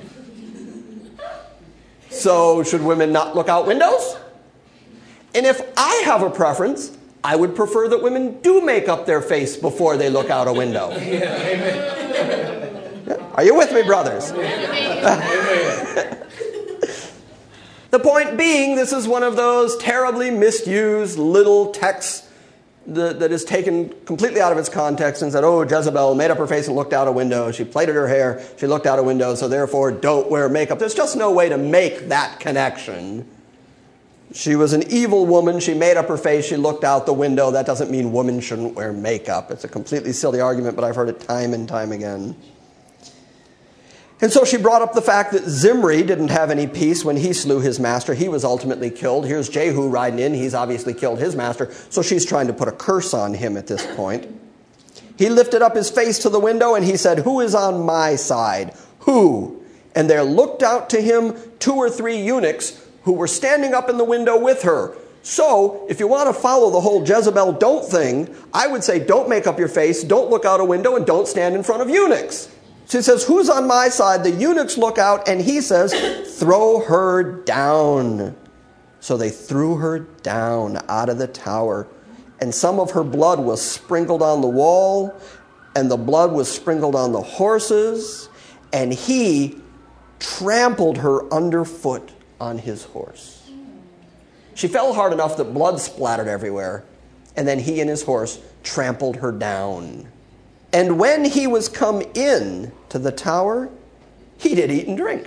So should women not look out windows? And if I have a preference, I would prefer that women do make up their face before they look out a window. Yeah, amen. Are you with me, brothers? Amen. The point being, this is one of those terribly misused little texts that, that is taken completely out of its context and said, oh, Jezebel made up her face and looked out a window. She plaited her hair. She looked out a window, so therefore don't wear makeup. There's just no way to make that connection. She was an evil woman. She made up her face. She looked out the window. That doesn't mean women shouldn't wear makeup. It's a completely silly argument, but I've heard it time and time again. And so she brought up the fact that Zimri didn't have any peace when he slew his master. He was ultimately killed. Here's Jehu riding in. He's obviously killed his master. So she's trying to put a curse on him at this point. He lifted up his face to the window and he said, who is on my side? Who? And there looked out to him two or three eunuchs who were standing up in the window with her. So, if you want to follow the whole Jezebel don't thing, I would say don't make up your face, don't look out a window, and don't stand in front of eunuchs. So he says, who's on my side? The eunuchs look out, and he says, throw her down. So they threw her down out of the tower, and some of her blood was sprinkled on the wall, and the blood was sprinkled on the horses, and he trampled her underfoot on his horse. She fell hard enough that blood splattered everywhere, and then he and his horse trampled her down. And when he was come in to the tower, he did eat and drink.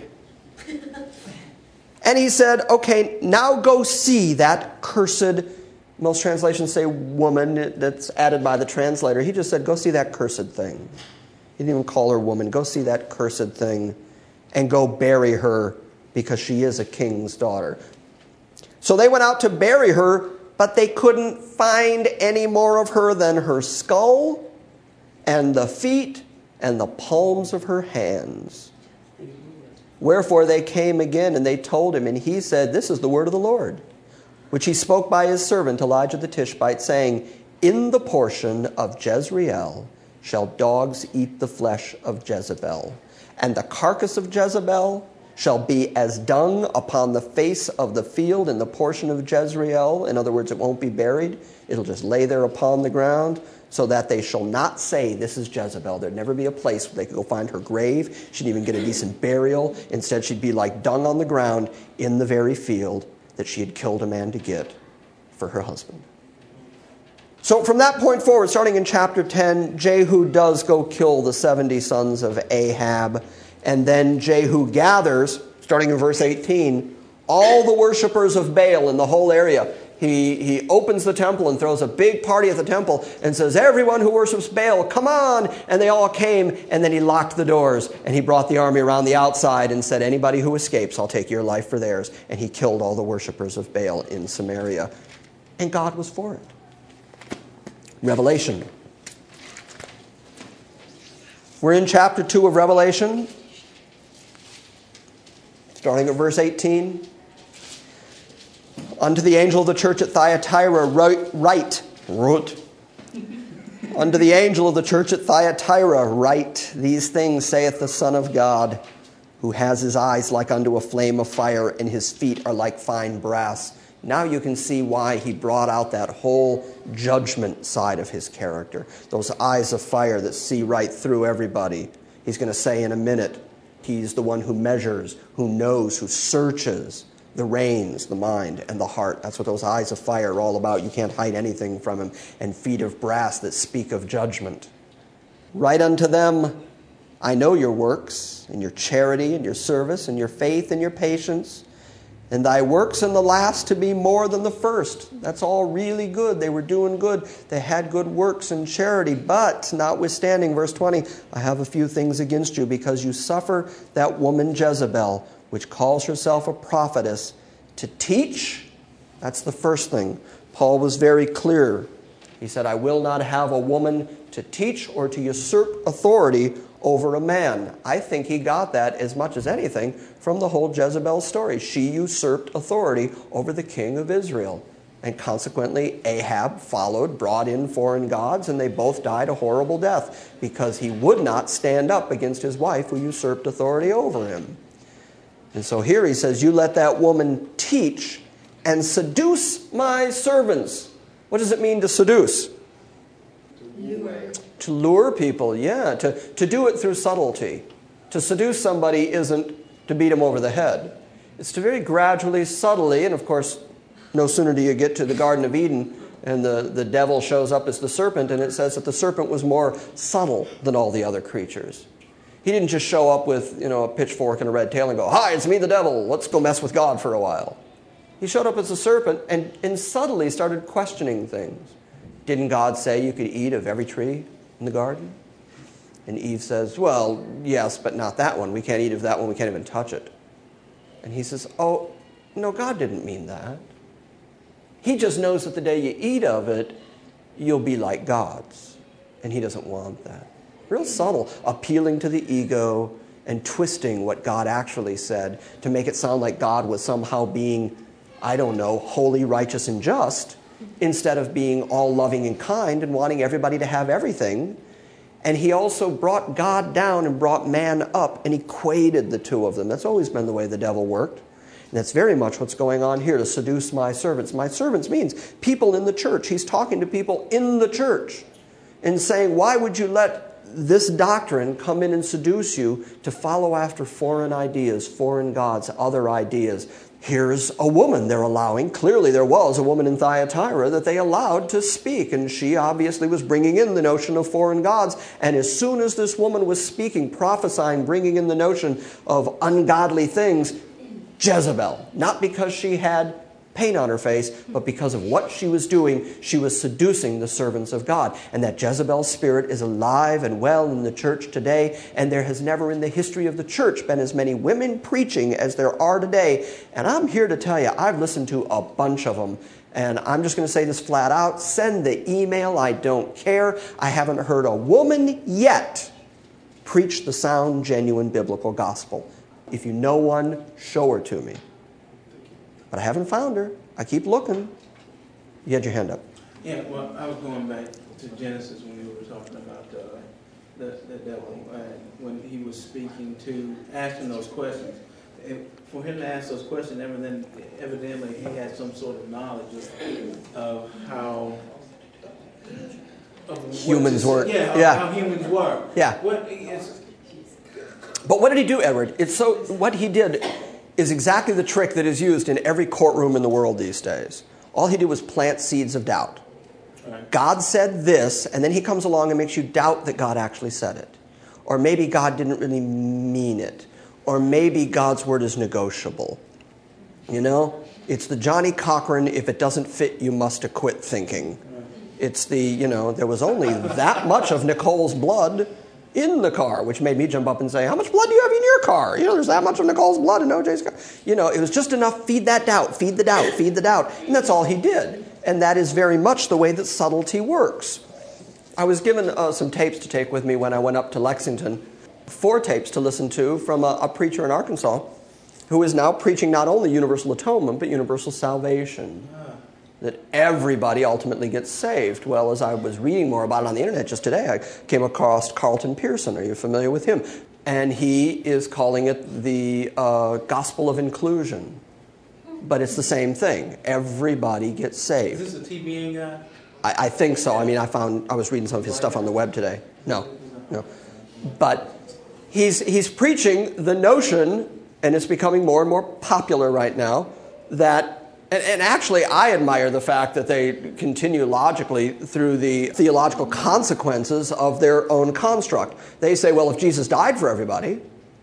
And he said, okay, now go see that cursed, most translations say woman, that's added by the translator. He just said, go see that cursed thing. He didn't even call her woman. Go see that cursed thing and go bury her, because she is a king's daughter. So they went out to bury her, but they couldn't find any more of her than her skull and the feet and the palms of her hands. Wherefore they came again and they told him, and he said, this is the word of the Lord, which he spoke by his servant Elijah the Tishbite, saying, in the portion of Jezreel shall dogs eat the flesh of Jezebel, and the carcass of Jezebel shall be as dung upon the face of the field in the portion of Jezreel. In other words, it won't be buried. It'll just lay there upon the ground. so that they shall not say, this is Jezebel. There'd never be a place where they could go find her grave. She didn't even get a decent burial. Instead, she'd be like dung on the ground in the very field that she had killed a man to get for her husband. So from that point forward, starting in chapter ten, Jehu does go kill the seventy sons of Ahab. And then Jehu gathers, starting in verse eighteen, all the worshipers of Baal in the whole area. He, he opens the temple and throws a big party at the temple and says, everyone who worships Baal, come on! And they all came, and then he locked the doors, and he brought the army around the outside and said, anybody who escapes, I'll take your life for theirs. And he killed all the worshipers of Baal in Samaria. And God was for it. Revelation. We're in chapter two of Revelation, starting at verse eighteen. Unto the angel of the church at Thyatira write, write, wrote. Unto the angel of the church at Thyatira write, these things saith the Son of God, who has his eyes like unto a flame of fire, and his feet are like fine brass. Now you can see why he brought out that whole judgment side of his character. Those eyes of fire that see right through everybody. He's going to say in a minute, he's the one who measures, who knows, who searches the reins, the mind, and the heart. That's what those eyes of fire are all about. You can't hide anything from him. And feet of brass that speak of judgment. Write unto them, I know your works, and your charity, and your service, and your faith, and your patience, and thy works in the last to be more than the first. That's all really good. They were doing good. They had good works and charity. But, notwithstanding, verse twenty, I have a few things against you, because you suffer that woman Jezebel, which calls herself a prophetess, to teach. That's the first thing. Paul was very clear. He said, I will not have a woman to teach or to usurp authority over a man. I think he got that as much as anything from the whole Jezebel story. She usurped authority over the king of Israel. And consequently, Ahab followed, brought in foreign gods, and they both died a horrible death because he would not stand up against his wife who usurped authority over him. And so here he says, you let that woman teach and seduce my servants. What does it mean to seduce? Lure. To lure people, yeah. To, to do it through subtlety. To seduce somebody isn't to beat them over the head. It's to very gradually, subtly, and of course, no sooner do you get to the Garden of Eden and the, the devil shows up as the serpent, and it says that the serpent was more subtle than all the other creatures. He didn't just show up with, you know, a pitchfork and a red tail and go, hi, it's me, the devil. Let's go mess with God for a while. He showed up as a serpent and, and subtly started questioning things. Didn't God say you could eat of every tree in the garden? And Eve says, well, yes, but not that one. We can't eat of that one. We can't even touch it. And he says, oh, no, God didn't mean that. He just knows that the day you eat of it, you'll be like gods. And he doesn't want that. Real subtle, appealing to the ego and twisting what God actually said to make it sound like God was somehow being, I don't know, holy, righteous, and just, instead of being all loving and kind and wanting everybody to have everything. And he also brought God down and brought man up and equated the two of them. That's always been the way the devil worked. And that's very much what's going on here, to seduce my servants. My servants means people in the church. He's talking to people in the church and saying, why would you let this doctrine come in and seduce you to follow after foreign ideas, foreign gods, other ideas? Here's a woman they're allowing. Clearly there was a woman in Thyatira that they allowed to speak, and she obviously was bringing in the notion of foreign gods. And as soon as this woman was speaking, prophesying, bringing in the notion of ungodly things, Jezebel, not because she had paint on her face, but because of what she was doing, she was seducing the servants of God. And that Jezebel spirit is alive and well in the church today, and there has never in the history of the church been as many women preaching as there are today. And I'm here to tell you, I've listened to a bunch of them, and I'm just going to say this flat out, send the email, I don't care. I haven't heard a woman yet preach the sound, genuine biblical gospel. If you know one, show her to me. But I haven't found her. I keep looking. You had your hand up. Yeah, well, I was going back to Genesis when we were talking about uh, the, the devil, uh, when he was speaking to, asking those questions. And for him to ask those questions, evidently, evidently he had some sort of knowledge of, of how of what Humans to- were- Yeah, of yeah. how humans were. Yeah. What, it's, But what did he do, Edward? It's so what he did is exactly the trick that is used in every courtroom in the world these days. All he did was plant seeds of doubt. Right. God said this, and then he comes along and makes you doubt that God actually said it. Or maybe God didn't really mean it. Or maybe God's word is negotiable. You know? It's the Johnny Cochran, if it doesn't fit, you must acquit thinking. It's the, you know, there was only that much of Nicole's blood in the car, which made me jump up and say, how much blood do you have in your car? You know, there's that much of Nicole's blood in O J's car. You know, it was just enough, feed that doubt, feed the doubt, feed the doubt. And that's all he did. And that is very much the way that subtlety works. I was given uh, some tapes to take with me when I went up to Lexington. Four tapes to listen to from a, a preacher in Arkansas who is now preaching not only universal atonement, but universal salvation. That everybody ultimately gets saved. Well, as I was reading more about it on the internet just today, I came across Carlton Pearson. Are you familiar with him? And he is calling it the uh, gospel of inclusion. But it's the same thing. Everybody gets saved. is this a T B N guy? I, I think so. I mean, I found I was reading some of his stuff on the web today. No, no. But he's he's preaching the notion, and it's becoming more and more popular right now, that And, and actually, I admire the fact that they continue logically through the theological consequences of their own construct. They say, well, if Jesus died for everybody,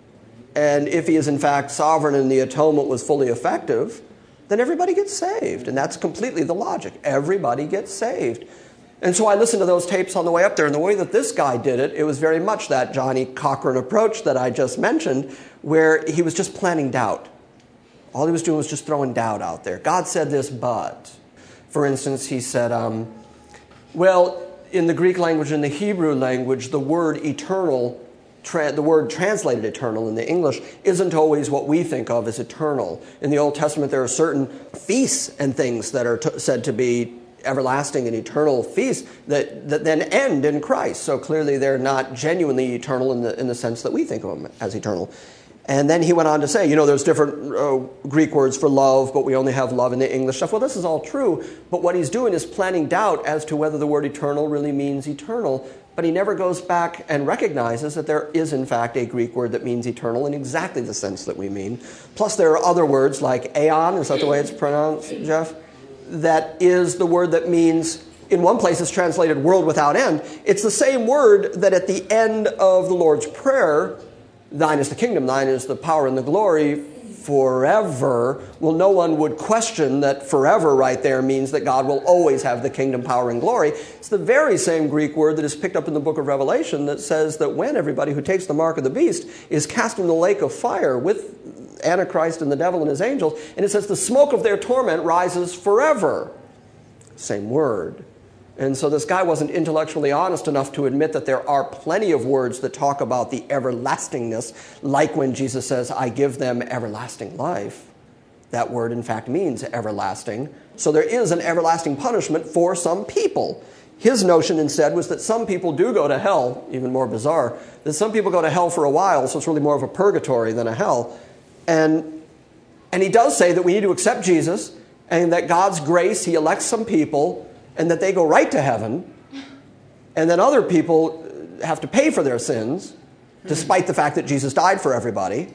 and if he is in fact sovereign and the atonement was fully effective, then everybody gets saved. And that's completely the logic. Everybody gets saved. And so I listened to those tapes on the way up there, and the way that this guy did it, it was very much that Johnny Cochran approach that I just mentioned, where he was just planting doubt. All he was doing was just throwing doubt out there. God said this, but. For instance, he said, um, well, in the Greek language and the Hebrew language, the word eternal, tra- the word translated eternal in the English, isn't always what we think of as eternal. In the Old Testament, there are certain feasts and things that are t- said to be everlasting and eternal feasts that, that then end in Christ. So clearly they're not genuinely eternal in the, in the sense that we think of them as eternal. And then he went on to say, you know, there's different uh, Greek words for love, but we only have love in the English stuff. Well, this is all true, but what he's doing is planting doubt as to whether the word eternal really means eternal. But he never goes back and recognizes that there is, in fact, a Greek word that means eternal in exactly the sense that we mean. Plus, there are other words like aeon, is that the way it's pronounced, Jeff? That is the word that means, in one place it's translated world without end. It's the same word that at the end of the Lord's Prayer, thine is the kingdom, thine is the power and the glory forever. Well, no one would question that forever right there means that God will always have the kingdom, power, and glory. It's the very same Greek word that is picked up in the book of Revelation that says that when everybody who takes the mark of the beast is cast in the lake of fire with Antichrist and the devil and his angels, and it says the smoke of their torment rises forever. Same word. And so this guy wasn't intellectually honest enough to admit that there are plenty of words that talk about the everlastingness, like when Jesus says, I give them everlasting life. That word, in fact, means everlasting. So there is an everlasting punishment for some people. His notion instead was that some people do go to hell, even more bizarre, that some people go to hell for a while, so it's really more of a purgatory than a hell. And, and he does say that we need to accept Jesus, and that God's grace, he elects some people, and that they go right to heaven, and then other people have to pay for their sins, despite the fact that Jesus died for everybody,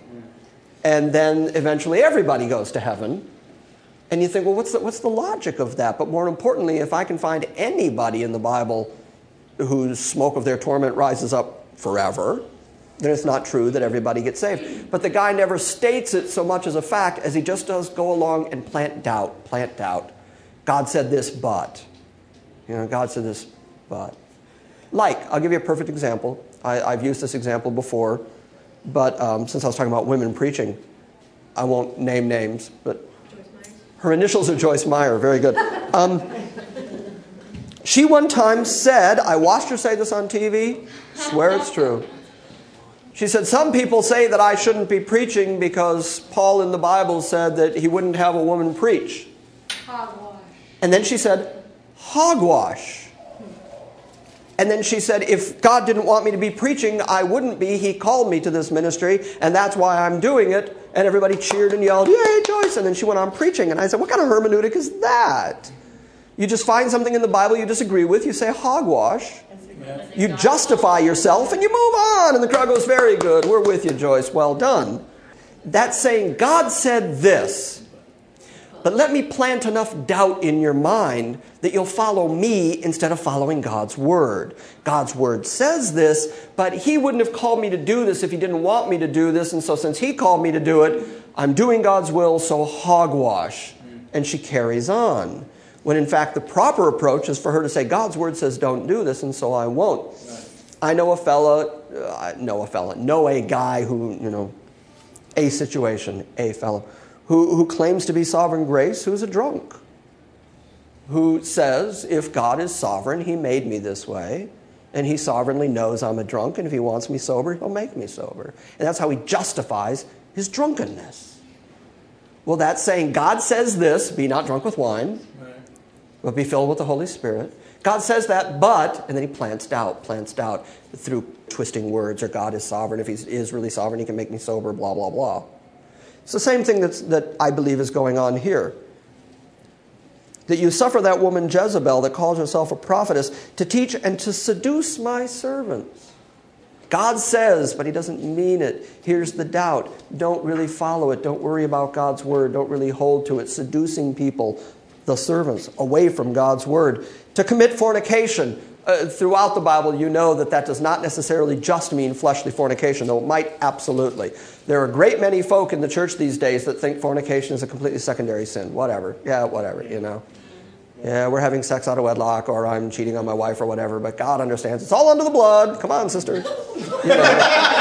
and then eventually everybody goes to heaven. And you think, well, what's the, what's the logic of that? But more importantly, if I can find anybody in the Bible whose smoke of their torment rises up forever, then it's not true that everybody gets saved. But the guy never states it so much as a fact as he just does go along and plant doubt, plant doubt. God said this, but... You know, God said this, but. Like, I'll give you a perfect example. I, I've used this example before, but um, since I was talking about women preaching, I won't name names, but her initials are Joyce Meyer. Very good. Um, she one time said, I watched her say this on T V, swear it's true. She said, some people say that I shouldn't be preaching because Paul in the Bible said that he wouldn't have a woman preach. Hogwash. And then she said, hogwash. And then she said, if God didn't want me to be preaching, I wouldn't be. He called me to this ministry, and that's why I'm doing it. And everybody cheered and yelled, yay, Joyce. And then she went on preaching. And I said, what kind of hermeneutic is that? You just find something in the Bible you disagree with, you say hogwash, you justify yourself, and you move on. And the crowd goes, very good, we're with you, Joyce, well done. That's saying, God said this, but let me plant enough doubt in your mind that you'll follow me instead of following God's word. God's word says this, but he wouldn't have called me to do this if he didn't want me to do this. And so since he called me to do it, I'm doing God's will, so hogwash. And she carries on. When in fact the proper approach is for her to say, God's word says don't do this, and so I won't. I know a fella, uh, I know a fella, know a guy who, you know, a situation, a fellow, who, who claims to be sovereign grace, who's a drunk, who says, if God is sovereign, he made me this way, and he sovereignly knows I'm a drunk, and if he wants me sober, he'll make me sober. And that's how he justifies his drunkenness. Well, that's saying, God says this, be not drunk with wine, but be filled with the Holy Spirit. God says that, but, and then he plants doubt, plants doubt through twisting words, or God is sovereign. If he is really sovereign, he can make me sober, blah, blah, blah. It's the same thing that's, that I believe is going on here. That you suffer that woman Jezebel that calls herself a prophetess to teach and to seduce my servants. God says, but he doesn't mean it. Here's the doubt. Don't really follow it. Don't worry about God's word. Don't really hold to it. Seducing people, the servants, away from God's word. To commit fornication. Uh, throughout the Bible, you know that that does not necessarily just mean fleshly fornication, though it might absolutely. There are a great many folk in the church these days that think fornication is a completely secondary sin. Whatever. Yeah, whatever, you know. Yeah, we're having sex out of wedlock, or I'm cheating on my wife or whatever, but God understands. It's all under the blood. Come on, sister. You know.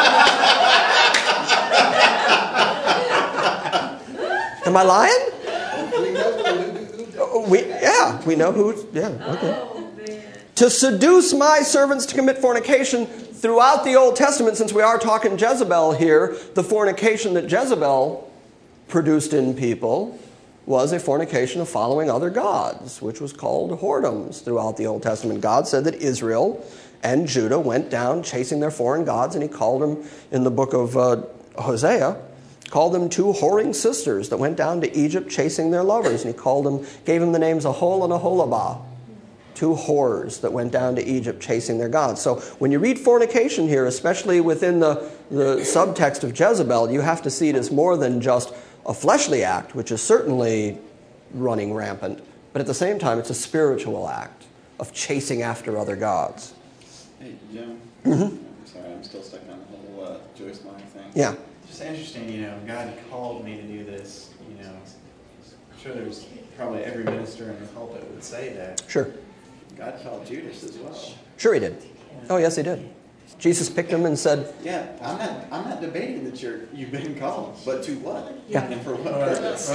Am I lying? We know who, who, who We, yeah, we know who, yeah, okay. To seduce my servants to commit fornication. Throughout the Old Testament, since we are talking Jezebel here, the fornication that Jezebel produced in people was a fornication of following other gods, which was called whoredoms throughout the Old Testament. God said that Israel and Judah went down chasing their foreign gods, and he called them, in the book of uh, Hosea, called them two whoring sisters that went down to Egypt chasing their lovers. And he called them, gave them the names Ahol and Aholabah, two whores that went down to Egypt chasing their gods. So when you read fornication here, especially within the, the subtext of Jezebel, you have to see it as more than just a fleshly act, which is certainly running rampant, but at the same time, it's a spiritual act of chasing after other gods. Hey, Jim. Mm-hmm. I'm sorry, I'm still stuck on the whole uh, Joyce Meyer thing. Yeah. It's just interesting, you know, God called me to do this, you know. I'm sure there's probably every minister in the pulpit would say that. Sure. God called Judas as well. Sure he did. Oh, yes, he did. Jesus picked him and said, Yeah, I'm not I'm not debating that you're you've been called, but to what? Yeah. And for what purpose?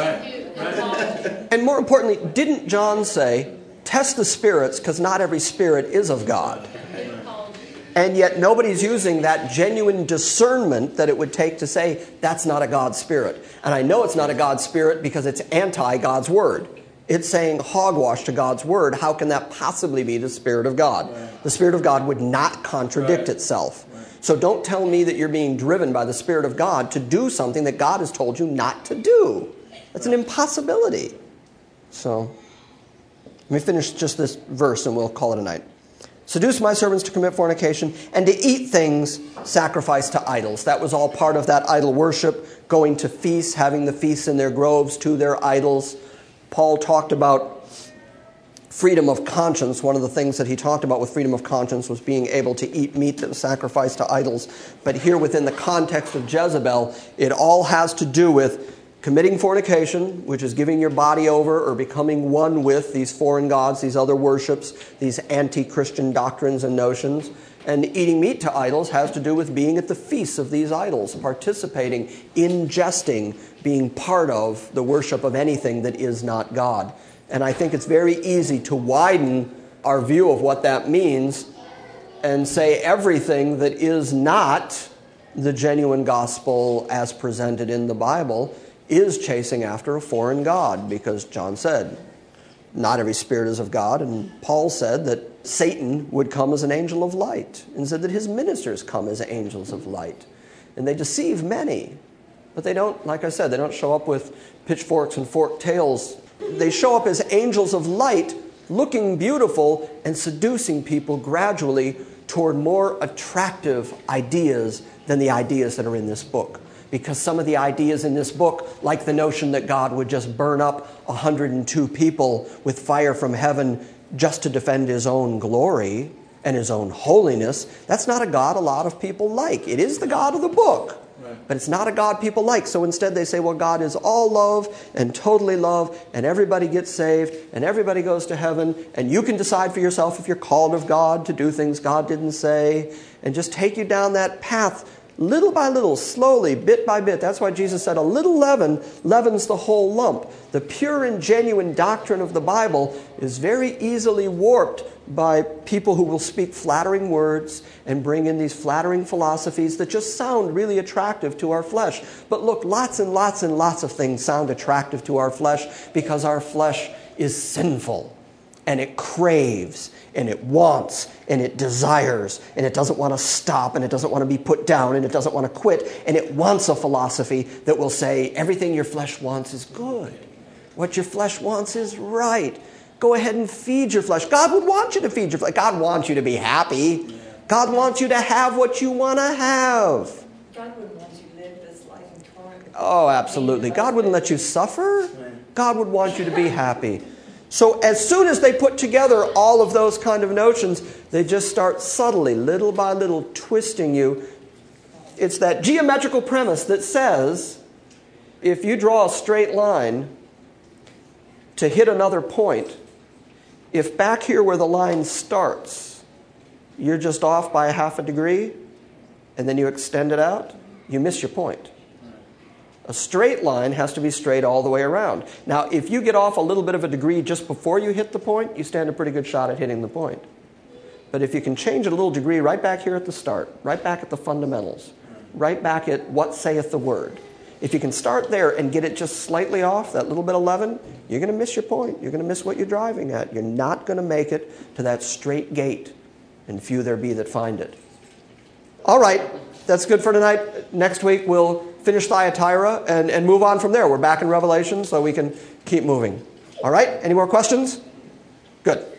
Right. and more importantly, didn't John say, test the spirits, because not every spirit is of God. And yet nobody's using that genuine discernment that it would take to say, that's not a God spirit. And I know it's not a God spirit because it's anti-God's word. It's saying hogwash to God's word. How can that possibly be the Spirit of God? Right. The Spirit of God would not contradict right. itself. Right. So don't tell me that you're being driven by the Spirit of God to do something that God has told you not to do. That's right. an impossibility. So let me finish just this verse and we'll call it a night. Seduce my servants to commit fornication and to eat things sacrificed to idols. That was all part of that idol worship, going to feasts, having the feasts in their groves to their idols. Paul talked about freedom of conscience. One of the things that he talked about with freedom of conscience was being able to eat meat that was sacrificed to idols. But here within the context of Jezebel, it all has to do with committing fornication, which is giving your body over or becoming one with these foreign gods, these other worships, these anti-Christian doctrines and notions. And eating meat to idols has to do with being at the feasts of these idols, participating, ingesting, being part of the worship of anything that is not God. And I think it's very easy to widen our view of what that means and say everything that is not the genuine gospel as presented in the Bible is chasing after a foreign god, because John said, not every spirit is of God, and Paul said that Satan would come as an angel of light, and said that his ministers come as angels of light. And they deceive many, but they don't, like I said, they don't show up with pitchforks and forked tails. They show up as angels of light, looking beautiful and seducing people gradually toward more attractive ideas than the ideas that are in this book. Because some of the ideas in this book, like the notion that God would just burn up one hundred two people with fire from heaven just to defend his own glory and his own holiness, that's not a God a lot of people like. It is the God of the book, but it's not a God people like. So instead they say, well, God is all love and totally love, and everybody gets saved, and everybody goes to heaven, and you can decide for yourself if you're called of God to do things God didn't say, and just take you down that path little by little, slowly, bit by bit. That's why Jesus said a little leaven leavens the whole lump. The pure and genuine doctrine of the Bible is very easily warped by people who will speak flattering words and bring in these flattering philosophies that just sound really attractive to our flesh. But look, lots and lots and lots of things sound attractive to our flesh because our flesh is sinful, and it craves, and it wants, and it desires, and it doesn't want to stop, and it doesn't want to be put down, and it doesn't want to quit, and it wants a philosophy that will say everything your flesh wants is good. What your flesh wants is right. Go ahead and feed your flesh. God would want you to feed your flesh. God wants you to be happy. God wants you to have what you want to have. God wouldn't want you to live this life in torment. Oh, absolutely. God wouldn't let you suffer. God would want you to be happy. So as soon as they put together all of those kind of notions, they just start subtly, little by little, twisting you. It's that geometrical premise that says, if you draw a straight line to hit another point, if back here where the line starts, you're just off by a half a degree, and then you extend it out, you miss your point. A straight line has to be straight all the way around. Now, if you get off a little bit of a degree just before you hit the point, you stand a pretty good shot at hitting the point. But if you can change it a little degree right back here at the start, right back at the fundamentals, right back at what saith the word, if you can start there and get it just slightly off, that little bit of leaven, you're going to miss your point. You're going to miss what you're driving at. You're not going to make it to that straight gate, and few there be that find it. All right, that's good for tonight. Next week we'll finish Thyatira and, and move on from there. We're back in Revelation, so we can keep moving. All right, any more questions? Good.